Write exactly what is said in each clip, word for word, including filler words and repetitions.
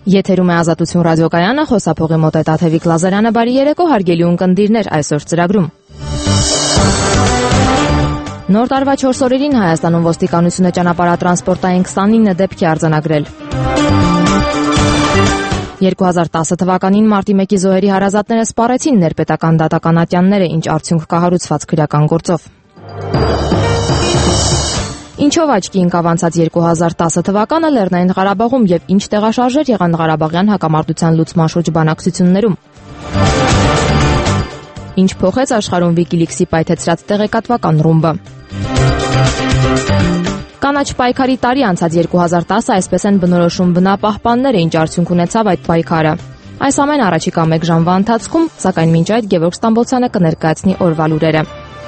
Եթերում է Ազատություն ռադիոկայանը, խոսափողի մոտ է Տաթևիկ Լազարյանը, բարի երեկո, հարգելի ունկնդիրներ, այսօր ծրագրում։ Նոր տարվա չորս օրերին Հայաստանում ոստիկանությունը ճանապարհատրանսպորտային քսանինը դեպք է արձանագրել։ երկու հազար տասը թվականին մարտի մեկի զոհերի հարազատները սպառեցին ներպետական դատական ատյանները, ինչ արդյունք կահարուցված քրեական գործով։ Ինչով աչքի ընկավ անցած երկու հազար տասը թվականը Լեռնային Ղարաբաղում եւ ինչ տեղաշարժեր եղան Ղարաբաղյան հակամարտության լուծման շուրջ բանակցություններում։ Ինչ փոխեց աշխարհում Wikileaks-ի պայթեցրած տեղեկատվական ռումբը։ Կանաչ պայքարի տարի անցած երկու հազար տասը այսպես են բնորոշում բնապահպանները, ինչ արդյունք ունեցավ այդ պայքարը։ Այս ամեն առաջիկա մեկ ժամվա ընթացքում, սակայն մինչ այդ Գևորգ Ստամբոլցյանը կներկայացնի օրվա լուրերը։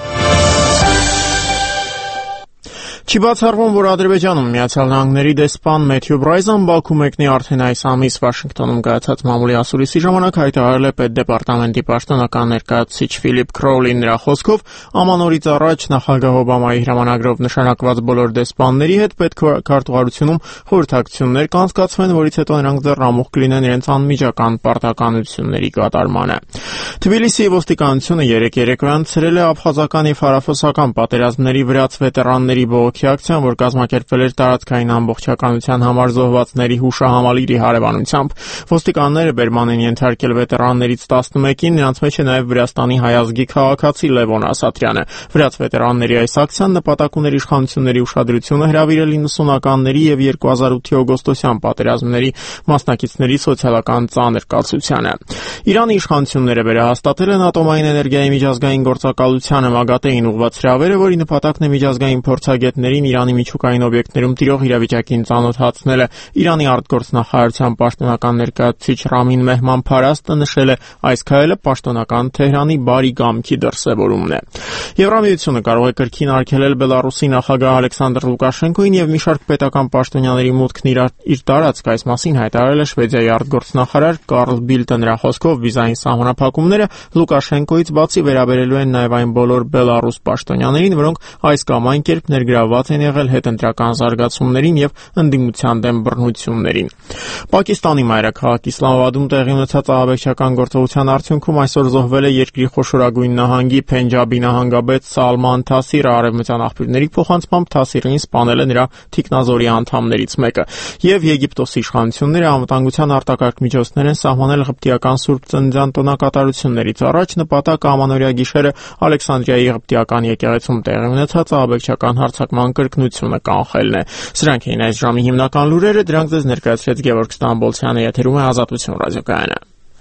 Չի բացառվում, որ Ադրբեջանում Միացյալ Նահանգների դեսպան Մեթյու Բրայզան Բաքու մեկնի արդեն այս ամիս Վաշինգտոնում կայացած մամուլի ասուլիսի ժամանակ հայտարարել է պետդեպարտամենտի պաշտոնական ներկայացուցիչ Ֆիլիպ Քրոուլին նրա խոսքով ամանորից առաջ նախագահ Օբամայի հրամանագրով նշանակված բոլոր դեսպանների հետ պետքարտուղարությունում խորհրդակցություններ կանցկացվեն, որից հետո նրանք դեռ ամուխ կլինեն իրենց անմիջական պարտականությունների կատարմանը։ Թբիլիսիի ոստիկանությունը երեկ երեկոյան ցրել է աբխազական եւ հարավոսական պատերազմների վրաց վետերանների բողոքի ակցիան, որ կազմակերպվել էր տարածքային ամբողջականության համար զոհվածների հուշահամալիրի հարևանությամբ։ Ոստիկանները բերման են ենթարկել վետերաններից տասնմեկին, նրանց մեջ է նաև Վրաստանի հայազգի քաղաքացի Լևոն Ասատրյանը։ Վրաց վետերանների այս ակցիան նպատակ ուներ իշխանությունների ուշադրությունը հրավիրել իննսունականների եւ երկու հազար ութի օգոստոսյան պատերազմների մասնակիցների սոցիալական ծանր կացությանը։ Իրանի իշխանությունները վերահաստատել են ատոմային էներգիայի միջազգային գործակալությանը ՄԱԳԱՏԷ-ին ուղղված հրավերը, որի նպատակն է միջազգային փորձագետներին Իրանի միջուկային օբյեկտներում տիրող իրավիճակին ծանոթացնելը։ Իրանի արտգործնախարարության պաշտոնական ներկայացուցիչ Ռամին Մեհման Փարաստը նշել է, այս քայլը պաշտոնական Թեհրանի բարի կամքի դրսևորումն է։ Եվրամիությունը կարող է կրկին արգելել Բելարուսի նախագահ Ալեքսանդր Լուկաշենկոին եւ մի շարք պետական պաշտոնյաների մուտքն իր տարածք, այս մասին հայտարարել է Շվեդիայի արտգործնախարար Կարլ Բիլտը։ Նրա խոսքով վիզային սահմանափակումները Լուկաշենկոից բացի վերաբերելու են նաև այն բոլոր բելարուս պաշտոնյաներին, որոնք այս կամ այն կերպ ներգրավված են եղել հետընտրական զարգացումներին եւ ընդդիմության դեմ բռնություններին։ Պակիստանի մայրաքաղաք Իսլամաբադում տեղի ունեցած ահաբեկչական գործողության արդյունքում այսօր զոհվել է երկրի խոշորագույն նահանգի Փենջաբի նահանգապետ Սալման Թասիրը։ Արևմտյան աղբյուրների փոխանցմամբ Թասիրին սպանել է նրա թիկնազորի անդամներից մեկը։ Եվ Եգիպտոսի իշխանությունները անվտանգության արտակարգ միջոցներ են սահմանել ղպտիական Սուրբ Ծննդյան տոնակատարություններից առաջ, նպատակը ամանորյա գիշերը Ալեքսանդրիայի ղպտիական եկեղեցում տեղի ունեցած ահաբեկչական հարձակման կրկնությունը կանխելն է։ Սրանք էին այս ժամի հիմնական լուրերը, դրանք ձեզ ներկայացրեց Գևորգ Ստամբոլցյանը, եթերում է Ազատություն ռադիոկայանը։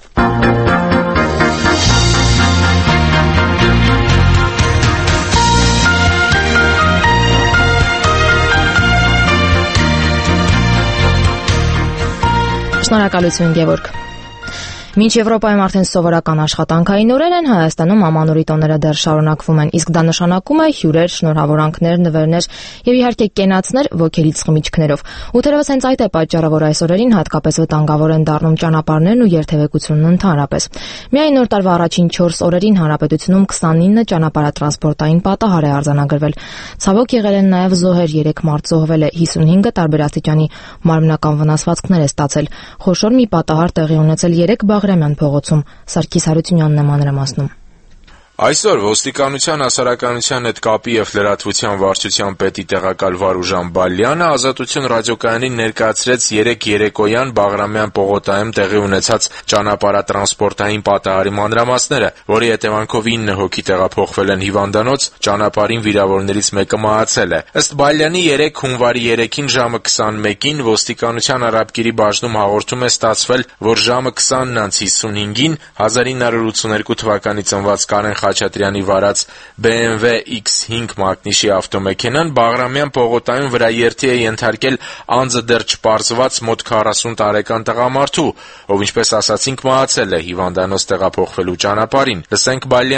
Շնորհակալություն, Գևորգ։ Մինչ Եվրոպայում արդեն սովորական աշխատանքային օրեր են, Հայաստանում ամանորի տոները դեռ շարունակվում են, իսկ դա նշանակում է հյուրեր, շնորհավորանքներ, նվերներ եւ իհարկե կենացներ ոգելից խմիչքներով։ Ու թերևս հենց այդ է պատճառը, որ այս օրերին հատկապես վտանգավոր են դառնում ճանապարհներն ու երթևեկությունն ընդհանրապես։ Միայն նոր տարվա առաջին չորս օրերին հանրապետությունում քսանինը ճանապարհատրանսպորտային պատահար է արձանագրվել։ Ցավոք եղել են նաեւ զոհեր, երեք մարդ զոհվել է, հիսունհինգը տարբեր աստիճանի մարմնական վնասվածքներ է ստացել։ Խոշոր մի պատահար տեղի ունեցել երեք Բաղրամյան փողոցում։ Սարգիս Հարությունյանն է մանրամասնում։ Այսօր ոստիկանության հասարակայնության հետ կապի եւ լրատվության վարչության պետի տեղակալ Վարուժան Բալյանը Ազատություն ռադիոկայանին ներկայացրեց երեք երեկոյան Բաղրամյան պողոտայում տեղի ունեցած ճանապարհատրանսպորտային պատահարի մանրամասները, որի հետևանքով ինը հոգի տեղափոխվել են հիվանդանոց, ճանապարհին վիրավորներից մեկը մահացել է։ Ըստ Բալյանի երեկ հունվարի երեքին ժամը քսանմեկին ոստիկանության Արաբկիրի բաժնում հաղորդում է ստացվել, որ ժամը քսանն անց հիսունհինգին հազար ինը հարյուր ութսուներկու թվականի ծնված Կարեն Խաչատրյանի վարած B M W X հինգ մակնիշի ավտոմեքենան Բաղրամյան պողոտայում վրաերթի է ենթարկել անձը դեռ չպարզված մոտ քառասուն տարեկան տղամարդու, ով ինչպես ասացինք մահացել է հիվանդանոց տեղափոխվելու ճանապարհին։ Լսենք Բալյանին։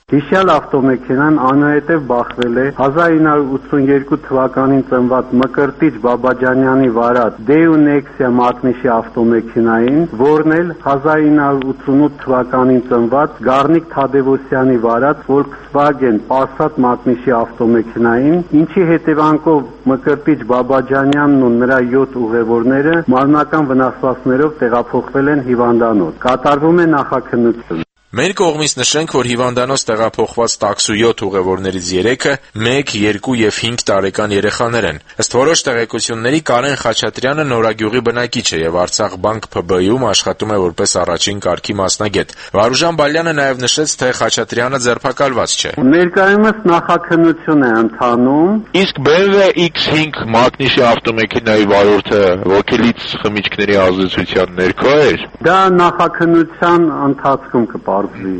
Հիշյալ ավտոմեքենան անհետև բախվել է հազար ինը հարյուր ութսունյոթ թվականին ծնված Մկրտիչ Բաբաջանյանի վարած Daewoo Nexia մակնիշի ավտոմեքենային, որն էլ հազար ինը հարյուր ութսունութ թվականին ծնված Գառնիկ Թադևոսյանի վարած Volkswagen Passat մակնիշի ավտոմեքենային, ինչի հետևանքով Մկրտիչ Բաբաջանյանն ու նրա յոթ ուղևորները մարմնական վնասվածքներով տեղափոխվել են հիվանդանոց։ Կատարվում է նախաքննություն։ Մեր կողմից նշենք, որ հիվանդանոց տեղափոխված տաքսույոթ ուղևորներից երեքը մեկ, երկու և հինգ տարեկան երեխաներ են։ Ըստ որոշ տեղեկությունների Կարեն Խաչատրյանը Նորագյուղի բնակիչ է և Արցախ բանկ Փ B I-ում աշխատում է որպես առաջին կարգի մասնագետ։ Վարուժան Բալյանը նաև նշեց, թե Խաչատրյանը ձերբակալված չէ։ Ներկայումս նախաքննություն է ընթանում։ Իսկ B M W X հինգ մակնիշի ավտոմեքենայի վարորդը ոգելից խմիչքների ազդեցության ներքո էր։ Դա նախաքննության ընթացքում կպա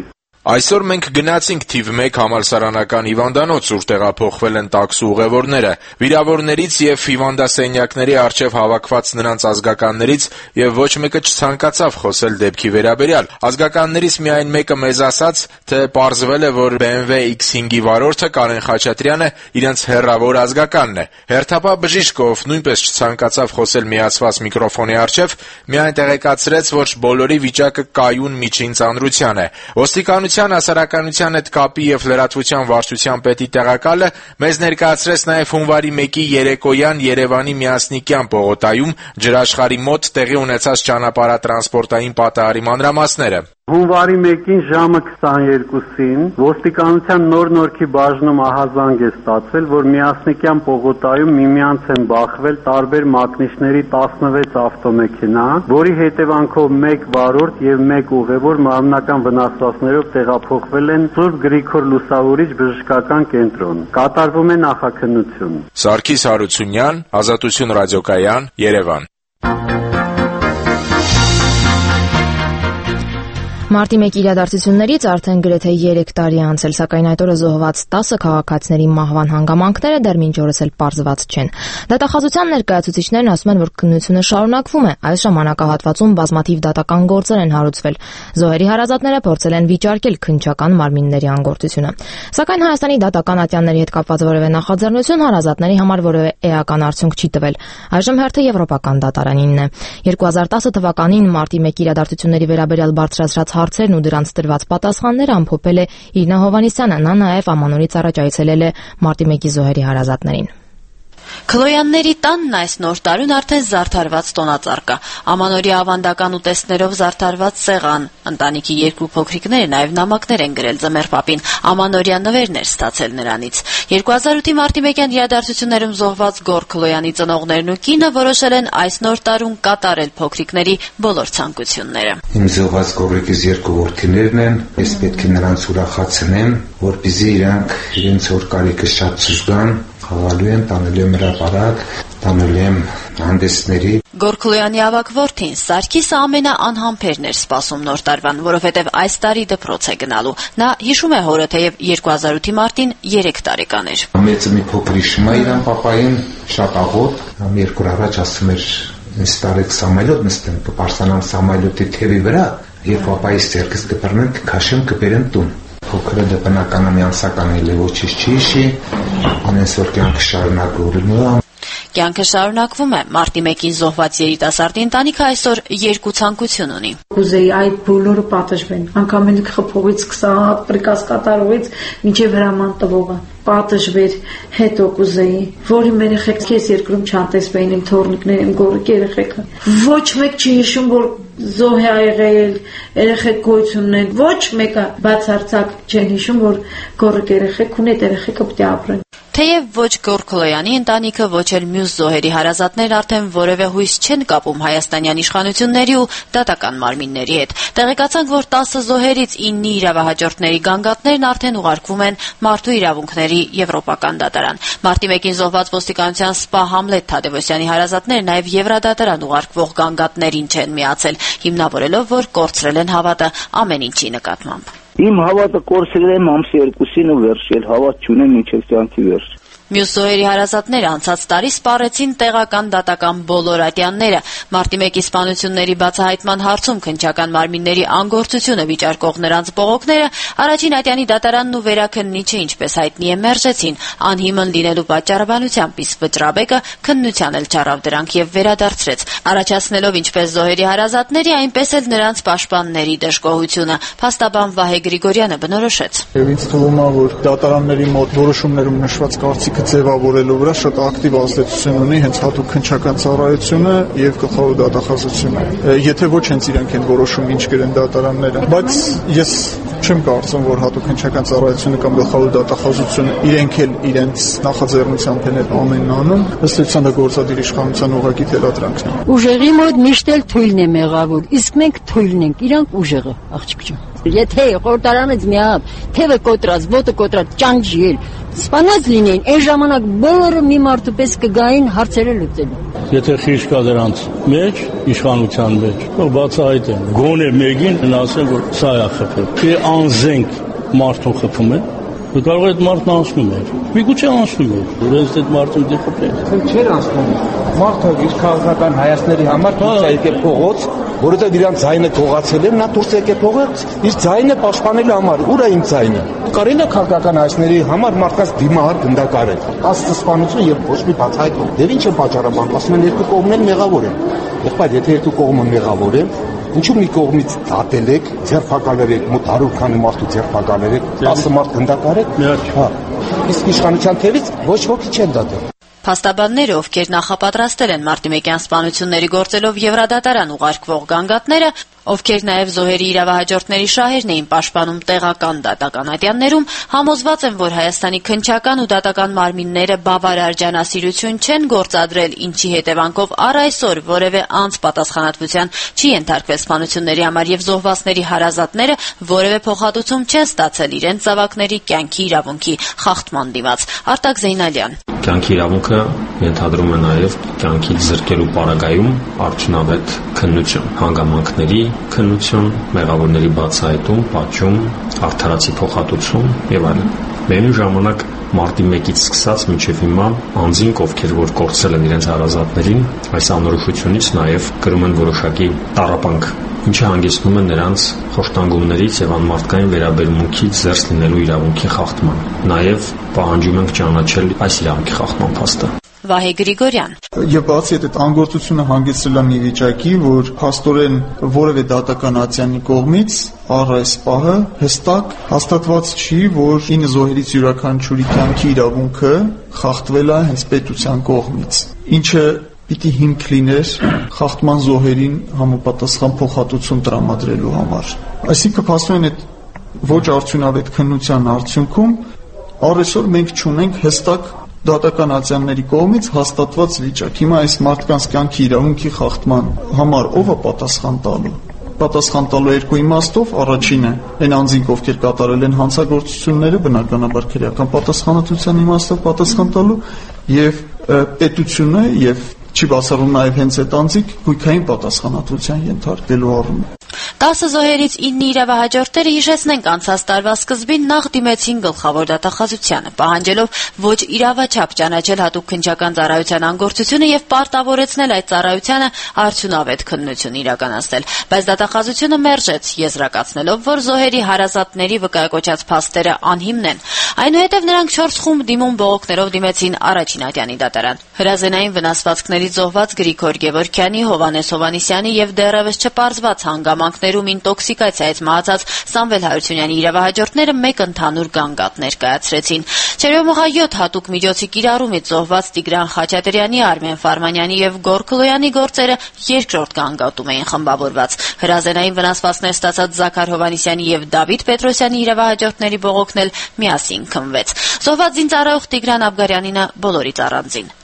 Այսօր մենք գնացինք թիվ մեկ համալսարանական հիվանդանոց, ուր տեղափոխվել են տաքսու ուղևորները, վիրավորներից և հիվանդասենյակների առջև հավաքված նրանց ազգականներից և ոչ մեկը չցանկացավ խոսել դեպքի վերաբերյալ։ Ազգականներից միայն մեկը մեզ ասաց, թե պարզվել է, որ B M W X հինգի վարորդը Կարեն Խաչատրյանը իրենց հեռավոր ազգականն է։ Հերթապահ բժիշկը, ով նույնպես չցանկացավ խոսել միացված միկրոֆոնի առջև, միայն տեղեկացրեց, որ բոլորի վիճակը կայուն միջին ծանրության է։ Ոստիկանության հասարակայնության հետ կապի և լրատվության վարչության պետի տեղակալը մեզ ներկայացրեց նաև հունվարի մեկի երեկոյան Երևանի Միասնիկյան պողոտայում ջրաշխարհի մոտ տեղի ունեցած ճանապարհատրանսպորտային պատահարի մանրամասները։ Հունվարի մեկին ժամը քսաներկուսին ոստիկանության նոր նորքի բաժնում ահազանգ է ստացվել, որ Միասնիկյան պողոտայում միմյանց են բախվել տարբեր մակնիշների տասնվեց ավտոմեքենա, որի հետևանքով մեկ վարորդ և մեկ ուղևոր մարմնական վնասվածքներով տեղափոխվել են Սուրբ Գրիգոր Լուսավորիչ բժշկական կենտրոն։ Կատարվում է նախաքննություն։ Սարգիս Հարությունյան, Ազատություն ռադիոկայան, Երևան։ Մարտի մեկի իրադարձություններից արդեն գրեթե երեք տարի է անցել, սակայն այդ օրը զոհված տասը քաղաքացիների մահվան հանգամանքները դեռ մինչ օրս էլ պարզված չեն։ Դատախազության ներկայացուցիչներն ասում են, որ քննությունը շարունակվում է։ Այս ժամանակահատվածում բազմաթիվ դատական գործեր են հարուցվել։ Զոհերի հարազատները փորձել են վիճարկել քննչական մարմինների անգործությունը։ Սակայն Հայաստանի դատական ատյանների հետ կապված որևէ նախաձեռնություն հարազատների համար որևէ էական արդյունք չի տվել։ Այժմ հերթը Եվրոպական դատարանինն է։ երկու հազար տասը թվականին մարտի մեկի իրադարձությունների վերաբերյալ բարձրացրած հարցերն ու դրանց տրված պատասխանները ամփոփել է Իրինա Հովհաննիսյանը, նա նաև ամանորից առաջ այցելել է մարտի մեկի զոհերի հարազատներին։ Քլոյանների տանն այս նոր տարուն արդեն զարդարված տոնածառ կա, ամանորյա ավանդական ուտեստներով զարդարված սեղան, ընտանիքի երկու փոքրիկները նաև նամակներ են գրել Ձմեռ պապին, ամանորյա նվերներ ստացել նրանից։ երկու հազար ութի մարտի մեկյան իրադարձություններում զոհված Գոր Քլոյանի ծնողներն ու կինը որոշել են այս նոր տարուն կատարել փոքրիկների բոլոր ցանկությունները։ Իմ զոհված գորիկիս երկու որդիներն են, ես պետք է նրանց ուրախացնեմ, որպեսզի իրանք իրենց օր կարիքը շատ զգան, խաղալու են, տանելու եմ հրապարակ, տանելու եմ հանդեսների։ Գոր Քլոյանի ավագ որդին Սարգիսը ամենաանհամբերն էր սպասում նոր տարվան, որովհետև այս տարի դպրոց է գնալու։ Նա հիշում է հորը, թեև երկու հազար ութի մարտին երեք տարեկան էր։ Մեծը մի փոքր հիշում է իրան պապային, շատ աղոտ, երկու օր առաջ ասում էր, ինձ տարեք Սամայլոտ նստեմ, կպարսանամ Սամայլոտի թևի վրա, եւ պապայիս ձեռքից կբռնեմ, կքաշեմ, կբերեմ տուն։ Փոքրը դա բնականon ամսական է, ոչինչ չի հիշի, անես որ կյանքը շարունակվում է։ Կյանքը շարունակվում է։ Մարտի մեկին զոհված երիտասարդի ընտանիքը այսօր երկու ցանկություն ունի։ Կուզեի այդ բոլորը պատժվեն, անգամենիք խփողից քսան պրիկազ կատարողից մինչև հրաման տվողը պատժվեր, հետո կուզեի, որ իմ երեխեք քեզ երկրում չանտեսվեին, իմ թորնիկները, իմ գորիկ երեխեքը։ Ոչ մեկ չի հիշում, որ զոհ է եղել, երեխեք գոյություն ունեն, ոչ մեկը բացարձակ չեն հիշում, որ գորիկ երեխեք ունի, երեխեքը պետք է ապրեն։ Թեև ոչ Գոր Քլոյանի ընտանիքը, ոչ էլ մյուս զոհերի հարազատներն արդեն որևէ հույս չեն կապում հայաստանյան իշխանությունների ու դատական մարմինների հետ։ Տեղեկացանք, որ տասը զոհերից իննի իրավահաջորդների գանգատներն արդեն ուղարկվում են Մարդու իրավունքների Եվրոպական դատարան։ Մարտի մեկին զոհված ոստիկանության սպա Համլետ Թադևոսյանի հարազատները նաև Եվրադատարան ուղարկվող գանգատներին չեն միացել, հիմնավորելով, որ կորցրել են հավատը ամեն ինչի նկատմամբ։ Իմ հավատը կորցրել եմ ամսի երկուսին ու վերջել, հավատ չունեմ մինչև կյանքի վերջ։ Մյուս զոհերի հարազատները անցած տարի սպառեցին տեղական դատական բոլոր ատյանները։ Մարտի մեկի սպանությունների բացահայտման հարցում քննչական մարմինների անգործությունը վիճարկող նրանց բողոքները առաջին ատյանի դատարանն ու վերաքննիչը, ինչպես հայտնի է, մերժեցին, անհիմն լինելու պատճառաբանությամբ, իսկ վճռաբեկը քննության էլ չառավ դրանք եւ վերադարձրեց, առաջացնելով ինչպես զոհերի հարազատների, այնպես էլ նրանց պաշտպանների դժգոհությունը։ Փաստաբան Վահե Գրիգորյանը բնորոշեց. Եվ ինձ թվում է, որ դատարանների մոտ որոշումներում նշված կարծիքը ձևավորելու վրա շատ ակտիվ ազդեցություն ունի հենց հատուկ քննչական ծառայությունը եւ գլխավոր դատախազությունը։ Եթե ոչ հենց իրենք են որոշում ինչ կրեն դատարանները, բայց ես չեմ կարծում, որ հատուկ քննչական ծառայությունը կամ գլխավոր դատախազությունը իրենք էլ իրենց նախաձեռնությամբ են այդ ամենն անում, ըստ էության դա գործադիր իշխանության ուղղակի թելադրանքն է։ Ուժեղի մոտ միշտ էլ թույլն է մեղավոր, իսկ մենք թույլն ենք, իրանք ուժեղը, աղջիկ ջան։ Եթե խորտարանից մի հատ թևը կոտրած, ոտը կոտրած ճանճիել, սպանած լինեին, այն ժամանակ բոլորը մի մարդու պես կգային հարցերը լուծելու։ Եթե խիղճ կա դրանց մեջ, իշխանության մեջ, թող բացահայտեն, գոնե մեկին ասեն, որ սա է խփել։ Թե անզենք մարդուն խփում է, կարող է այդ մարդն անցնում է։ Միգուցե անցնում է, որպես այդ մարդուն դե խփել։ Չէր անցնում։ Մարդը իր քաղաքական հայացքների համար դուրս եկել փողոց, որովհետև իրանց ձայնը կողացել էր, նա դուրս եկել փողոց իր ձայնը պաշտպանելու համար։ Ուր է իմ ձայնը։ Կարելի է քաղաքական հայացքների համար մարդկանց դիմահար գնդակարել։ Աստծսպանություն եւ ոչ մի բացահայտում։ Դեռ ինչ է պատճառաբան, ասում են երկու կողմն էլ մեղավոր են։ Եղբայր, եթե երկու կողմը մեղավոր են, ինչու մի կողմից դատել եք, ձերբակալել եք, մոտ հարյուր քանի մարդու ձերբակալել եք, տասը մարդ գնդակարել։ Հա։ Իսկ իշխանության թևից ոչ ոքի չեն դատել։ Փաստաբանները, ովքեր նախապատրաստել են մարտիմեկյան սպանությունների գործելով Եվրադատարան ուղարկվող գանգատները, ովքեր նաև զոհերի իրավահաջորդների շահերն էին պաշտպանում տեղական դատական ատյաններում, համոզված են, որ Հայաստանի քննչական ու դատական մարմինները բավարար ջանասիրություն չեն գործադրել, ինչի հետևանքով առ այսօր որևէ անձ պատասխանատվության չի ենթարկվել սպանությունների համար եւ զոհվածների հարազատները որևէ փոխհատուցում չեն ստացել իրենց զավակների կյանքի իրավունքի խախտման դիմաց։ Արտակ Զեյնալյան. Կյանքի իրավունքը ենթադրում է նաև կյանքի զրկելու պարագայում արդյունավետ քննություն, հանգամանքների քննություն, մեղավորների բացահայտում, պատժում, արդարացի փոխհատուցում եւ այլն։ Միևնույն ժամանակ մարտի մեկից սկսած մինչև հիմա անձինք, ովքեր որ կորցրել են իրենց հարազատներին, այս անորոշությունից նաև կրում են որոշակի տառապանք, ինչը հանգեցնում է նրանց խոշտանգումներից եւ անմարդկային վերաբերմունքից զերծ լինելու իրավունքի խախտման։ Նաև պահանջում ենք ճանաչել այս իրավունքի խախտման փաստը։ Վահե Գրիգորյան. Եվ բացի այդ անգործությունը հանգեցրել է մի վիճակի, որ փաստորեն որևէ դատական ատյանի կողմից առ այս պահը հստակ հաստատված չի, որ ինը զոհերից յուրաքանչյուրի կյանքի իրավունքը խախտվել է հենց պետության կողմից, ինչը պիտի հիմք լիներ խախտման զոհերին համապատասխան փոխհատուցում տրամադրելու համար։ Այսինքն փաստորեն այդ ոչ արդյունավետ քննության արդյունքում առ այսօր մենք չունենք հստակ դատական ատյանների կողմից հաստատված վիճակ։ Հիմա այս մարդկանց կյանքի իրավունքի խախտման համար ով է պատասխան տալու։ Պատասխան տալու երկու իմաստով, առաջինը այն անձինք, ովքեր կատարել են հանցագործությունները, բնականաբար քրեական պատասխանատվության իմաստով պատասխան տալու, եւ պետությունը եւ չի բացառում նաև հենց այդ անձիկ գույքային պատասխանատվության ենթարկվելու առումով։ Տասը զոհերից ինը իրավահաջորդները, հիշեցնենք, անցած տարվա սկզբին նախ դիմեցին գլխավոր դատախազությանը, պահանջելով ոչ իրավաչափ ճանաչել հատուկ քննչական ծառայության անգործությունը եւ պարտավորեցնել այդ ծառայությանը արդյունավետ քննություն իրականացնել, բայց դատախազությունը մերժեց, եզրակացնելով, որ զոհերի հարազատների վկայակոչած փաստերը անհիմն են։ Այնուհետև նրանք չորս խումբ դիմում բողոքներով դիմեցին առաջին ատյանի դատարան։ Հրազենային վնասվածքներից զոհված Գրիգոր Գևորգյանի, Հովանես Հովանեսյանի եւ դեռևս չպարզված հանգամանքներում ինտոքսիկացիայից մահացած Սամվել Հարությունյանի իրավահաջորդները մեկ ընդհանուր գանգատ ներկայացրեցին։ Չերյոմղայոթ հատուկ միջոցի կիրառումից զոհված Տիգրան Խաչատրյանի, Արմեն Ֆարմանյանի եւ Գորգլոյանի գործերը երկրորդ գանգատում էին խմբավորված։ Հրազենային վնասվածքներ ստացած Զաքար Հովանեսյանի եւ Դավիթ Պետրոսյանի իրավահաջորդների բողոքն էլ միասին քննվեց։ Զոհված զինծառայող Տիգրան Աբգարյանինը բոլորից առանձին։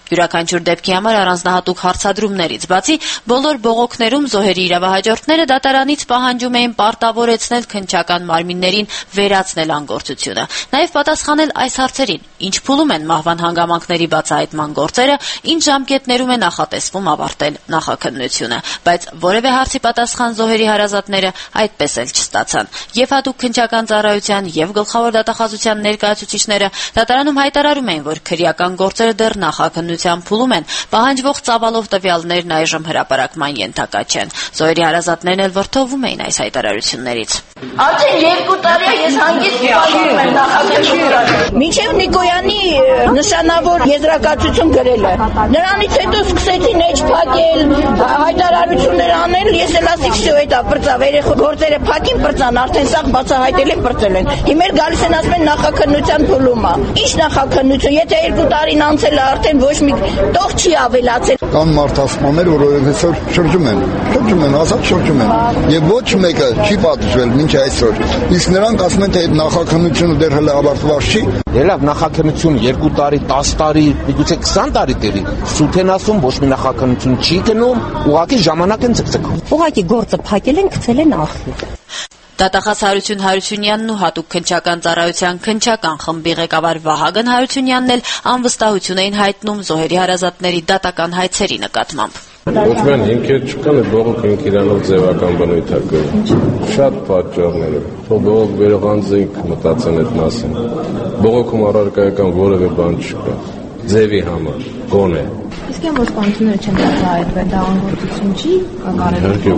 Յուրաքանչյուր դեպքի համար առանձնահատուկ հարցադրումներից բացի բոլոր բողոքներում զոհերի իրավահաջորդները դատարանից պահանջում էին պարտավորեցնել քննչական մարմիններին վերացնել անգործությունը, նաև պատասխանել այս հարցերին. ինչ փուլում են մահվան հանգամանքների բացահայտման գործերը, ինչ ժամկետներում է նախատեսվում ավարտել նախաքննությունը, բայց որևէ հարցի պատասխան զոհերի հարազատները այդպես էլ չստացան։ Եվ հատուկ քննչական ծառայության եւ գլխավոր դատախազության ներկայացուցիչները դատարանում հայտարարում էին, որ քրեական գործերը դեռ նախաքննության փուլում են, պահանջվող ծավալով տվյալներն այժմ հրապարակման ենթակա չեն։ Զոհերի հարազատներն էլ վրդովվում էին այս հայտարարություններից։ Արդեն երկու տարի է ես հանգիստ պահում եմ նախաքննության։ Մինչև Նիկոյանի նշանավոր եզրակացություն գրել է։ Նրանից հետո սկսեցին էջ փակել, հայտարարություններ անել, ես էլ ասի վсё էտա բրծավ, երեխա գործերը փակին բրծան, արդեն սաղ բացահայտել են, բրծել են։ Հիմա գալիս են ասում են նախաքննության փուլում է։ Ինչ նախաքննություն, եթե երկու տարին անցել է, արդեն ոչ մի տող չի ավելացել։ Կան մարդասպաներ, որովհետև այսօր շրջում են, շրջում են, ազատ շրջում են, եւ ոչ մեկը չի պատժվել մինչ այսօր։ Իսկ նրանք ասում են, թե այդ նախաքննությունը դեռ հələ ավարտված չի։ Ելավ նախաքննություն երկու տարի, տասը տարի, միգուցե քսան տարի տերի։ Սուտ են ասում, ոչ մի նախաքննություն չի գնում, ուղղակի ժամանակ են ցկցկում։ Ուղղակի գործը փակել են, գցել են ախիր։ Դատախազ Հարություն Հարությունյանն ու հատուկ քննչական ծառայության քննչական խմբի ղեկավար Վահագն Հարությունյանն էլ անվստահություն էին հայտնում զոհերի հարազատների դատական հայցերի նկատմամբ։ Ոչ միայն հիմքեր չկան, այլ բողոքը իրանով ձևական բնույթ է կրում։ Շատ պատճառներ են։ Բողոք վերողանձենք մտածեն այդ մասին։ Բողոքում առարկայական որևէ բան չկա։ Ձևի համար, գոնե։ Իսկ այն որ սպանությունները չեն բացահայտվել, դա անգործություն չի կարելի։ Իհարկե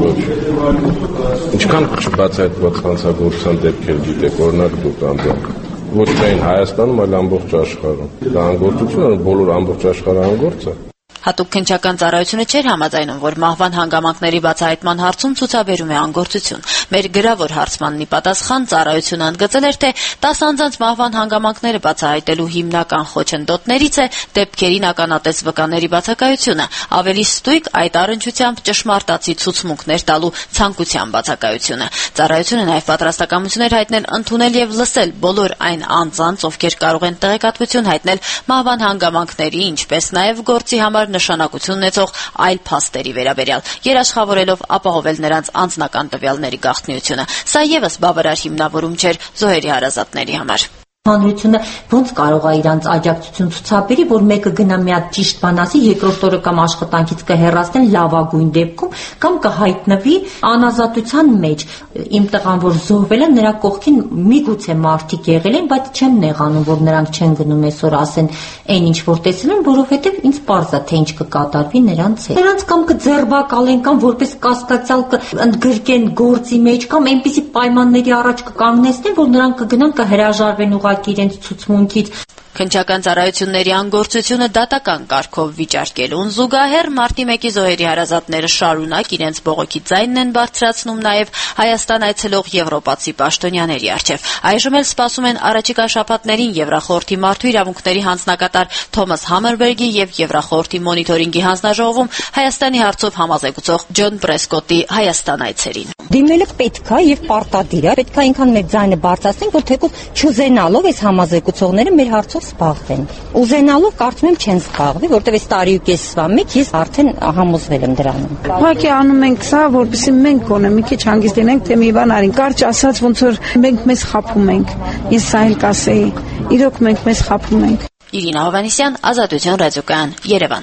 ոչ։ Ինչքան չբացահայտված հանցագործության դեպքեր գիտեք, օրինակ դուք ամբողջ ոչ միայն Հայաստանում, այլ ամբողջ աշխարհում։ Դա անգործություն է, բոլոր ամբողջ աշխարհը անգործ է։ Հատուկ քննչական ծառայությունը չէր համաձայնում, որ մահվան հանգամանքների բացահայտման հարցում ցուցաբերում է անգործություն։ Մեր գրավոր հարցմանն ի պատասխան ծառայությունը ընդգծել էր, թե տասը անձանց մահվան հանգամանքները բացահայտելու հիմնական խոչընդոտներից է դեպքերին ականատես վկաների բացակայությունը, ավելի ստույգ այդ առնչությամբ ճշմարտացի ցուցմունքներ տալու ցանկության բացակայությունը։ Ծառայությունը նաև պատրաստակամություն էր հայտնել ընդունել եւ լսել բոլոր այն անձանց, ովքեր կարող են տեղեկատվություն հայտնել մահվան հանգամանքների, ինչպես նաև գործի համար նշանակություն ունեցող այլ փաստերի վերաբերյալ, երաշխավորելով ապահովել նրանց անձնական տվյալների գաղտնիությունը։ Սա եւս բավարար հիմնավորում չէր զոհերի հարազատների համար։ Հանրությունը ոնց կարող է իրանց աջակցություն ցուցաբերի, որ մեկը գնա մի հատ ճիշտ բան ասի, երկրորդ օրը կամ աշխատանքից կհեռացնեն լավագույն դեպքում, կամ կհայտնվի անազատության մեջ։ Իմ տղան, որ զոհվել է, նրա կողքին միգուցե մարդիկ եղել են, բայց չեմ նեղանում, որ նրանք չեն գնում այսօր ասեն այն ինչ որ տեսել են, որովհետև ինձ պարզ է, թե ինչ կկատարվի նրանց հետ։ Նրանց կամ կձերբակալեն, կամ որպես կասկածյալ կընդգրկեն գործի մեջ, կամ այնպիսի պայմանների առաջ կկանգնեցնեն, որ նրանք կգնան կհրաժարվեն իրենց ցուցմունքից։ Քննչական ծառայությունների անգործությունը դատական կարգով վիճարկելուն զուգահեռ մարտի մեկի զոհերի հարազատները շարունակ իրենց բողոքի ձայնն են բարձրացնում նաև Հայաստան այցելող եվրոպացի պաշտոնյաների առջև։ Այժմ էլ սպասում են առաջիկա շաբաթներին Եվրախորհրդի մարդու իրավունքների հանձնակատար Թոմաս Համերբերգի եւ Եվրախորհրդի մոնիտորինգի հանձնաժողովում Հայաստանի հարցով համազեկուցող Ջոն Պրեսկոտի Հայաստան այցերին։ Դիմելը պետք է եւ պարտադիր է, պետք է այնքան մեր ձայնը բարձրացնենք, որ թեկուզ չուզենալով այս համազեկուցողները մեր հարցով զբաղվեն։ Ուզենալով կարծում եմ չեն զբաղվի, որտեղ այս տարի ու կեսվա մեկ ես արդեն համոզվել եմ դրանում։ Ուղղակի անում ենք սա, որպեսզի մենք գոնե մի քիչ հանգիստ լինենք, թե մի բան արին։ Կարճ ասած ոնց որ մենք մեզ խափում ենք։ Ես սա էլ կասեի, իրոք մենք մեզ խափում ենք։ Իրինա Հովհաննիսյան, Ազատություն ռադիոկայան, Երևան։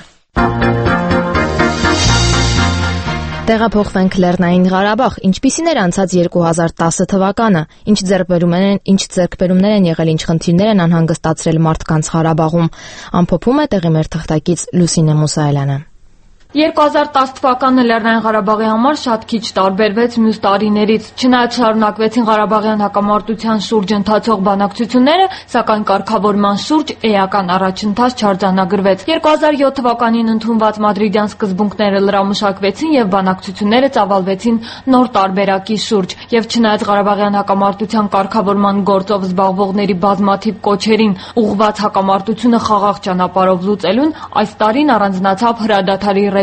Տեղափոխվենք Լեռնային Ղարաբաղ, ինչպիսին էր անցած երկու հազար տասը թվականը, ինչ ձեռքբերումներ են, ինչ ձեռքբերումներ են եղել, ինչ խնդիրներ են անհանգստացրել մարդկանց Ղարաբաղում։ Ամփոփում է տեղի մեր թղթակից Լուսինե Մուսայելյանը։ երկու հազար տասը թվականը Լեռնային Ղարաբաղի համար շատ քիչ տարբերվեց մյուս տարիներից։ Չնայած շարունակվեցին Ղարաբաղյան հակամարտության շուրջ ընթացող բանակցությունները, սակայն կարգավորման շուրջ էական առաջընթաց չարձանագրվեց։ երկու հազար յոթ թվականին ընդունված մադրիդյան սկզբունքները լրամշակվեցին եւ բանակցությունները ծավալվեցին նոր տարբերակի շուրջ։ Եվ չնայած Ղարաբաղյան հակամարտության կարգավորման գործով զբաղվողների բազմաթիվ կոչերին ուղղված հակամարտությունը խաղաղ ճանապարհով լուծելուն, այս տարին առանձնացավ հրադադարի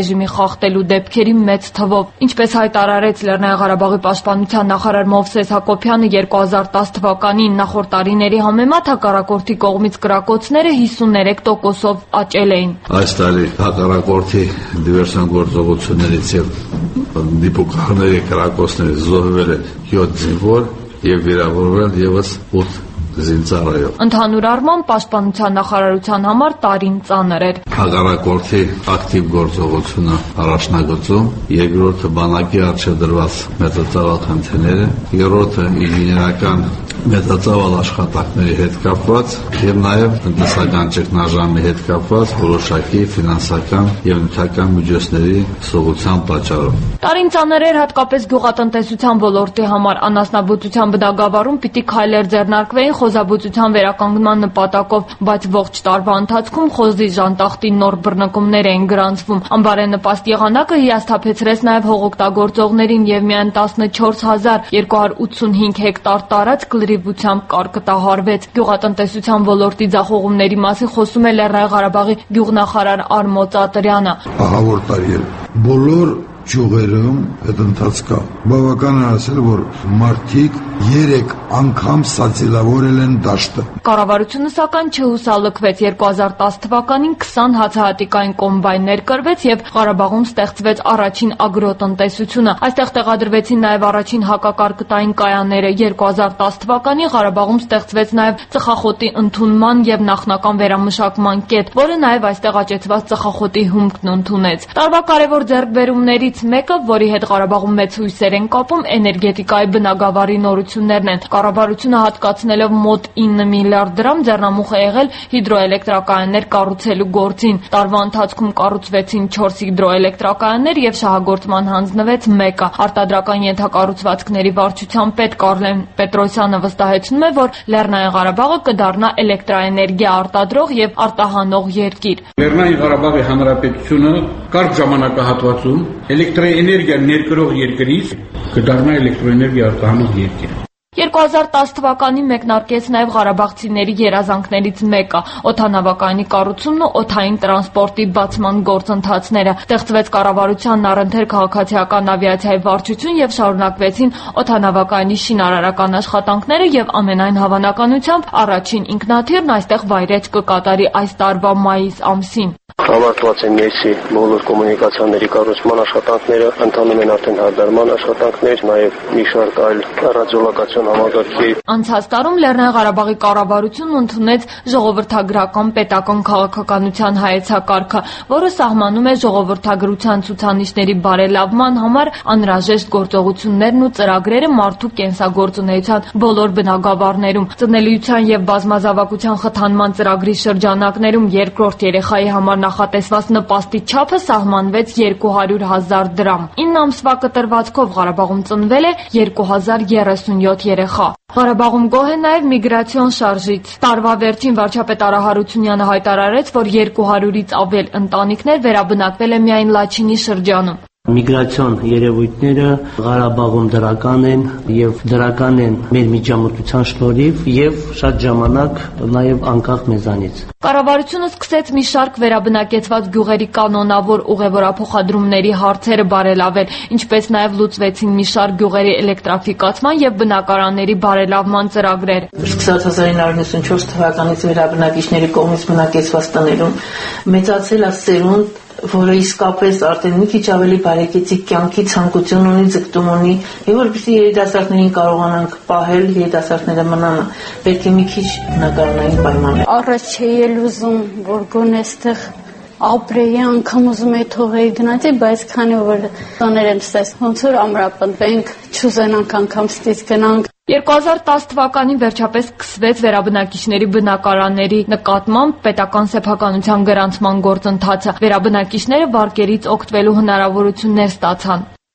ռեժիմի խախտելու դեպքերի մեծ թվով։ Ինչպես հայտարարեց Լեռնային Ղարաբաղի պաշտպանության նախարար Մովսես Հակոբյանը, երկու հազար տասը թվականին նախորդ տարիների համեմատ հակառակորդի կողմից կրակոցները հիսուններեք տոկոսով աճել էին։ Այս տարի հակառակորդի դիվերսիոն գործողություններից եւ դիպուկահների կրակոցներից զոհվել է յոթ զինվոր եւ վիրավորվել եւս ութ զինծառայող։ Ընդհանուր առմամբ պաշտպանության նախարարության համար տարին ծանր էր։ Հակառակորդի ակտիվ գործողությունը առաջնագծում, երկրորդը բանակի առջև դրված մեծածավալ խնդիրները, երրորդը ինժեներական մեծածավալ աշխատանքների հետ կապված եւ նաեւ տնտեսական ճգնաժամի հետ կապված որոշակի ֆինանսական եւ նյութական միջոցների սողության պատճառով։ Տարին ծանր էր հատկապես գյուղատնտեսության ոլորտի համար։ Անասնաբուծության բնագավառում պիտի քայլեր ձեռնարկվեին խոզաբուծության վերականգնման նպատակով, բայց ողջ տարվա ընթացքում խոզի ժանտախտի նոր բռնկումներ էին գրանցվում։ Անբարենպաստ եղանակը հիասթափեցրեց նաև հողօգտագործողներին եւ միայն տասնչորս հազար երկու հարյուր ութսունհինգ հեկտար տարածք լրիվությամբ կարկտահարվեց։ Գյուղատնտեսության ոլորտի ձախողումների մասին խոսում է Լեռնային Ղարաբաղի գյուղնախարար Արմոծ Ատրյանը։ Ահավոր տարի է բոլոր ճյուղերում այդ ընթացքա բավական է ասել, որ մարդիկ երեք անգամ սացիլավորել են դաշտը։ Կառավարությունը սակայն չհուսալքվեց։ երկու հազար տասը թվականին քսան հացահատիկային կոմբայններ կրվեց եւ Ղարաբաղում ստեղծվեց առաջին ագրոտնտեսությունը։ Այստեղ տեղադրվեցին նաեւ առաջին հակակարկտային կայանները։ երկու հազար տասը թվականին Ղարաբաղում ստեղծվեց նաեւ ծխախոտի ընդունման եւ նախնական վերամշակման կետ, որը նաեւ այստեղ աճեցված ծխախոտի հումքն ընդունեց։ Տարվա կարևոր ձեռքբերումների մեկը, որի հետ Ղարաբաղում մեծ հույսեր են կապում, էներգետիկայի բնագավառի նորություններն են։ Կառավարությունը հատկացնելով մոտ ինը միլիարդ դրամ ձեռնամուխ է եղել հիդրոէլեկտրակայաններ կառուցելու գործին։ Տարվա ընթացքում կառուցվեցին չորս հիդրոէլեկտրակայաններ եւ շահագործման հանձնվեց մեկը։ Արտադրական ենթակառուցվածքների վարչության պետ Կարլեն Պետրոսյանը վստահեցնում է, որ Լեռնային Ղարաբաղը կդառնա էլեկտրաէներգիա արտադրող եւ արտահանող երկիր։ Լեռնային Ղարաբաղի Հանրապետությունը կարճ ժամանակահատվածում էլեկտրաէներգիա ներկրող երկրից կդառնա էլեկտրոէներգիա արտահանող երկիր։ երկու հազար տասը թվականին մեկնարկեց նաև Ղարաբաղցիների երազանքներից մեկը՝ օդանավակայանի կառուցումն ու օդային տրանսպորտի բացման գործընթացները։ Ստեղծվեց կառավարության առընթեր քաղաքացիական ավիացիայի վարչություն եւ շարունակվեցին օդանավակայանի շինարարական աշխատանքները եւ ամենայն հավանականությամբ առաջին ինքնաթիռն այստեղ վայրեջ կկատարի այս տարվա մայիս ամսին։ Ավարտված են ներսի բոլոր կոմունիկացիաների կառուցման աշխատանքները, ընթանում են արդեն հարդարման աշխատանքներ, նաև մի շարք այլ ռադիոլոկացիոն համակարգի։ Անցած տարում Լեռնային Ղարաբաղի կառավարությունն ընդունեց ժողովրդագրական պետական քաղաքականության հայեցակարգը, որը սահմանում է ժողովրդագրության ցուցանիշների բարելավման համար անհրաժեշտ գործողություններն ու ծրագրերը մարդու կենսագործունեության բոլոր բնագավառներում։ Ծնելիության եւ բազմազավակության խթանման ծրագրի շրջանակներում երկրորդ երեխայի համար նախատեսված նպաստի չափը սահմանվեց երկու հարյուր հազար դրամ։ ինը ամսվա կտրվածքով Ղարաբաղում ծնվել է երկու հազար երեսունյոթ երեխա։ Ղարաբաղում գոհ է նաև միգրացիոն շարժից։ Տարվա վերջին վարչապետ Արա Հարությունյանը հայտարարեց, որ երկու հարյուրից ավել ընտանիքներ վերաբնակվել է միայն Լաչինի շրջանում։ Միգրացիոն երևույթները Ղարաբաղում դրական են եւ դրական են մեր միջամտության շնորհիվ եւ շատ ժամանակ նաեւ անկախ մեզանից։ Կառավարությունը սկսեց մի շարք վերաբնակեցված գյուղերի կանոնավոր ուղևորափոխադրումների հարցերը բարելավել, ինչպես նաեւ լուծվեցին մի շարք գյուղերի էլեկտրաֆիկացման եւ բնակարանների բարելավման ծրագրեր։ Սկսած հազար ինը հարյուր նվեցանուց թվականից վերաբնակիչների կողմից բնակեցված տներում մեծացել է սերունդ, որը իսկապես արդեն մի քիչ ավելի բարեկեցիկ կյանքի ցանկություն ունի, ձգտում ունի, եւ որպեսզի երիտասարդներին կարողանանք պահել, երիտասարդները մնան, պետք է մի քիչ բնակարանային պայմաններ։ Առաջ չէի ուզում, որ գոնե այստեղ ապրեի, անգամ ուզում էի թողեի գնացի, բայց քանի որ տոներ եմ ստես, ոնց որ ամրապնդվենք, չուզենանք անգամ ստից գնանք։ երկու հազար տասը թվականին վերջապես սկսվեց վերաբնակիչների բնակարանների նկատմամբ պետական սեփականության գրանցման գործընթացը։ Վերաբնակիչները վարկերից օգտվելու հնարավորություններ ստացան։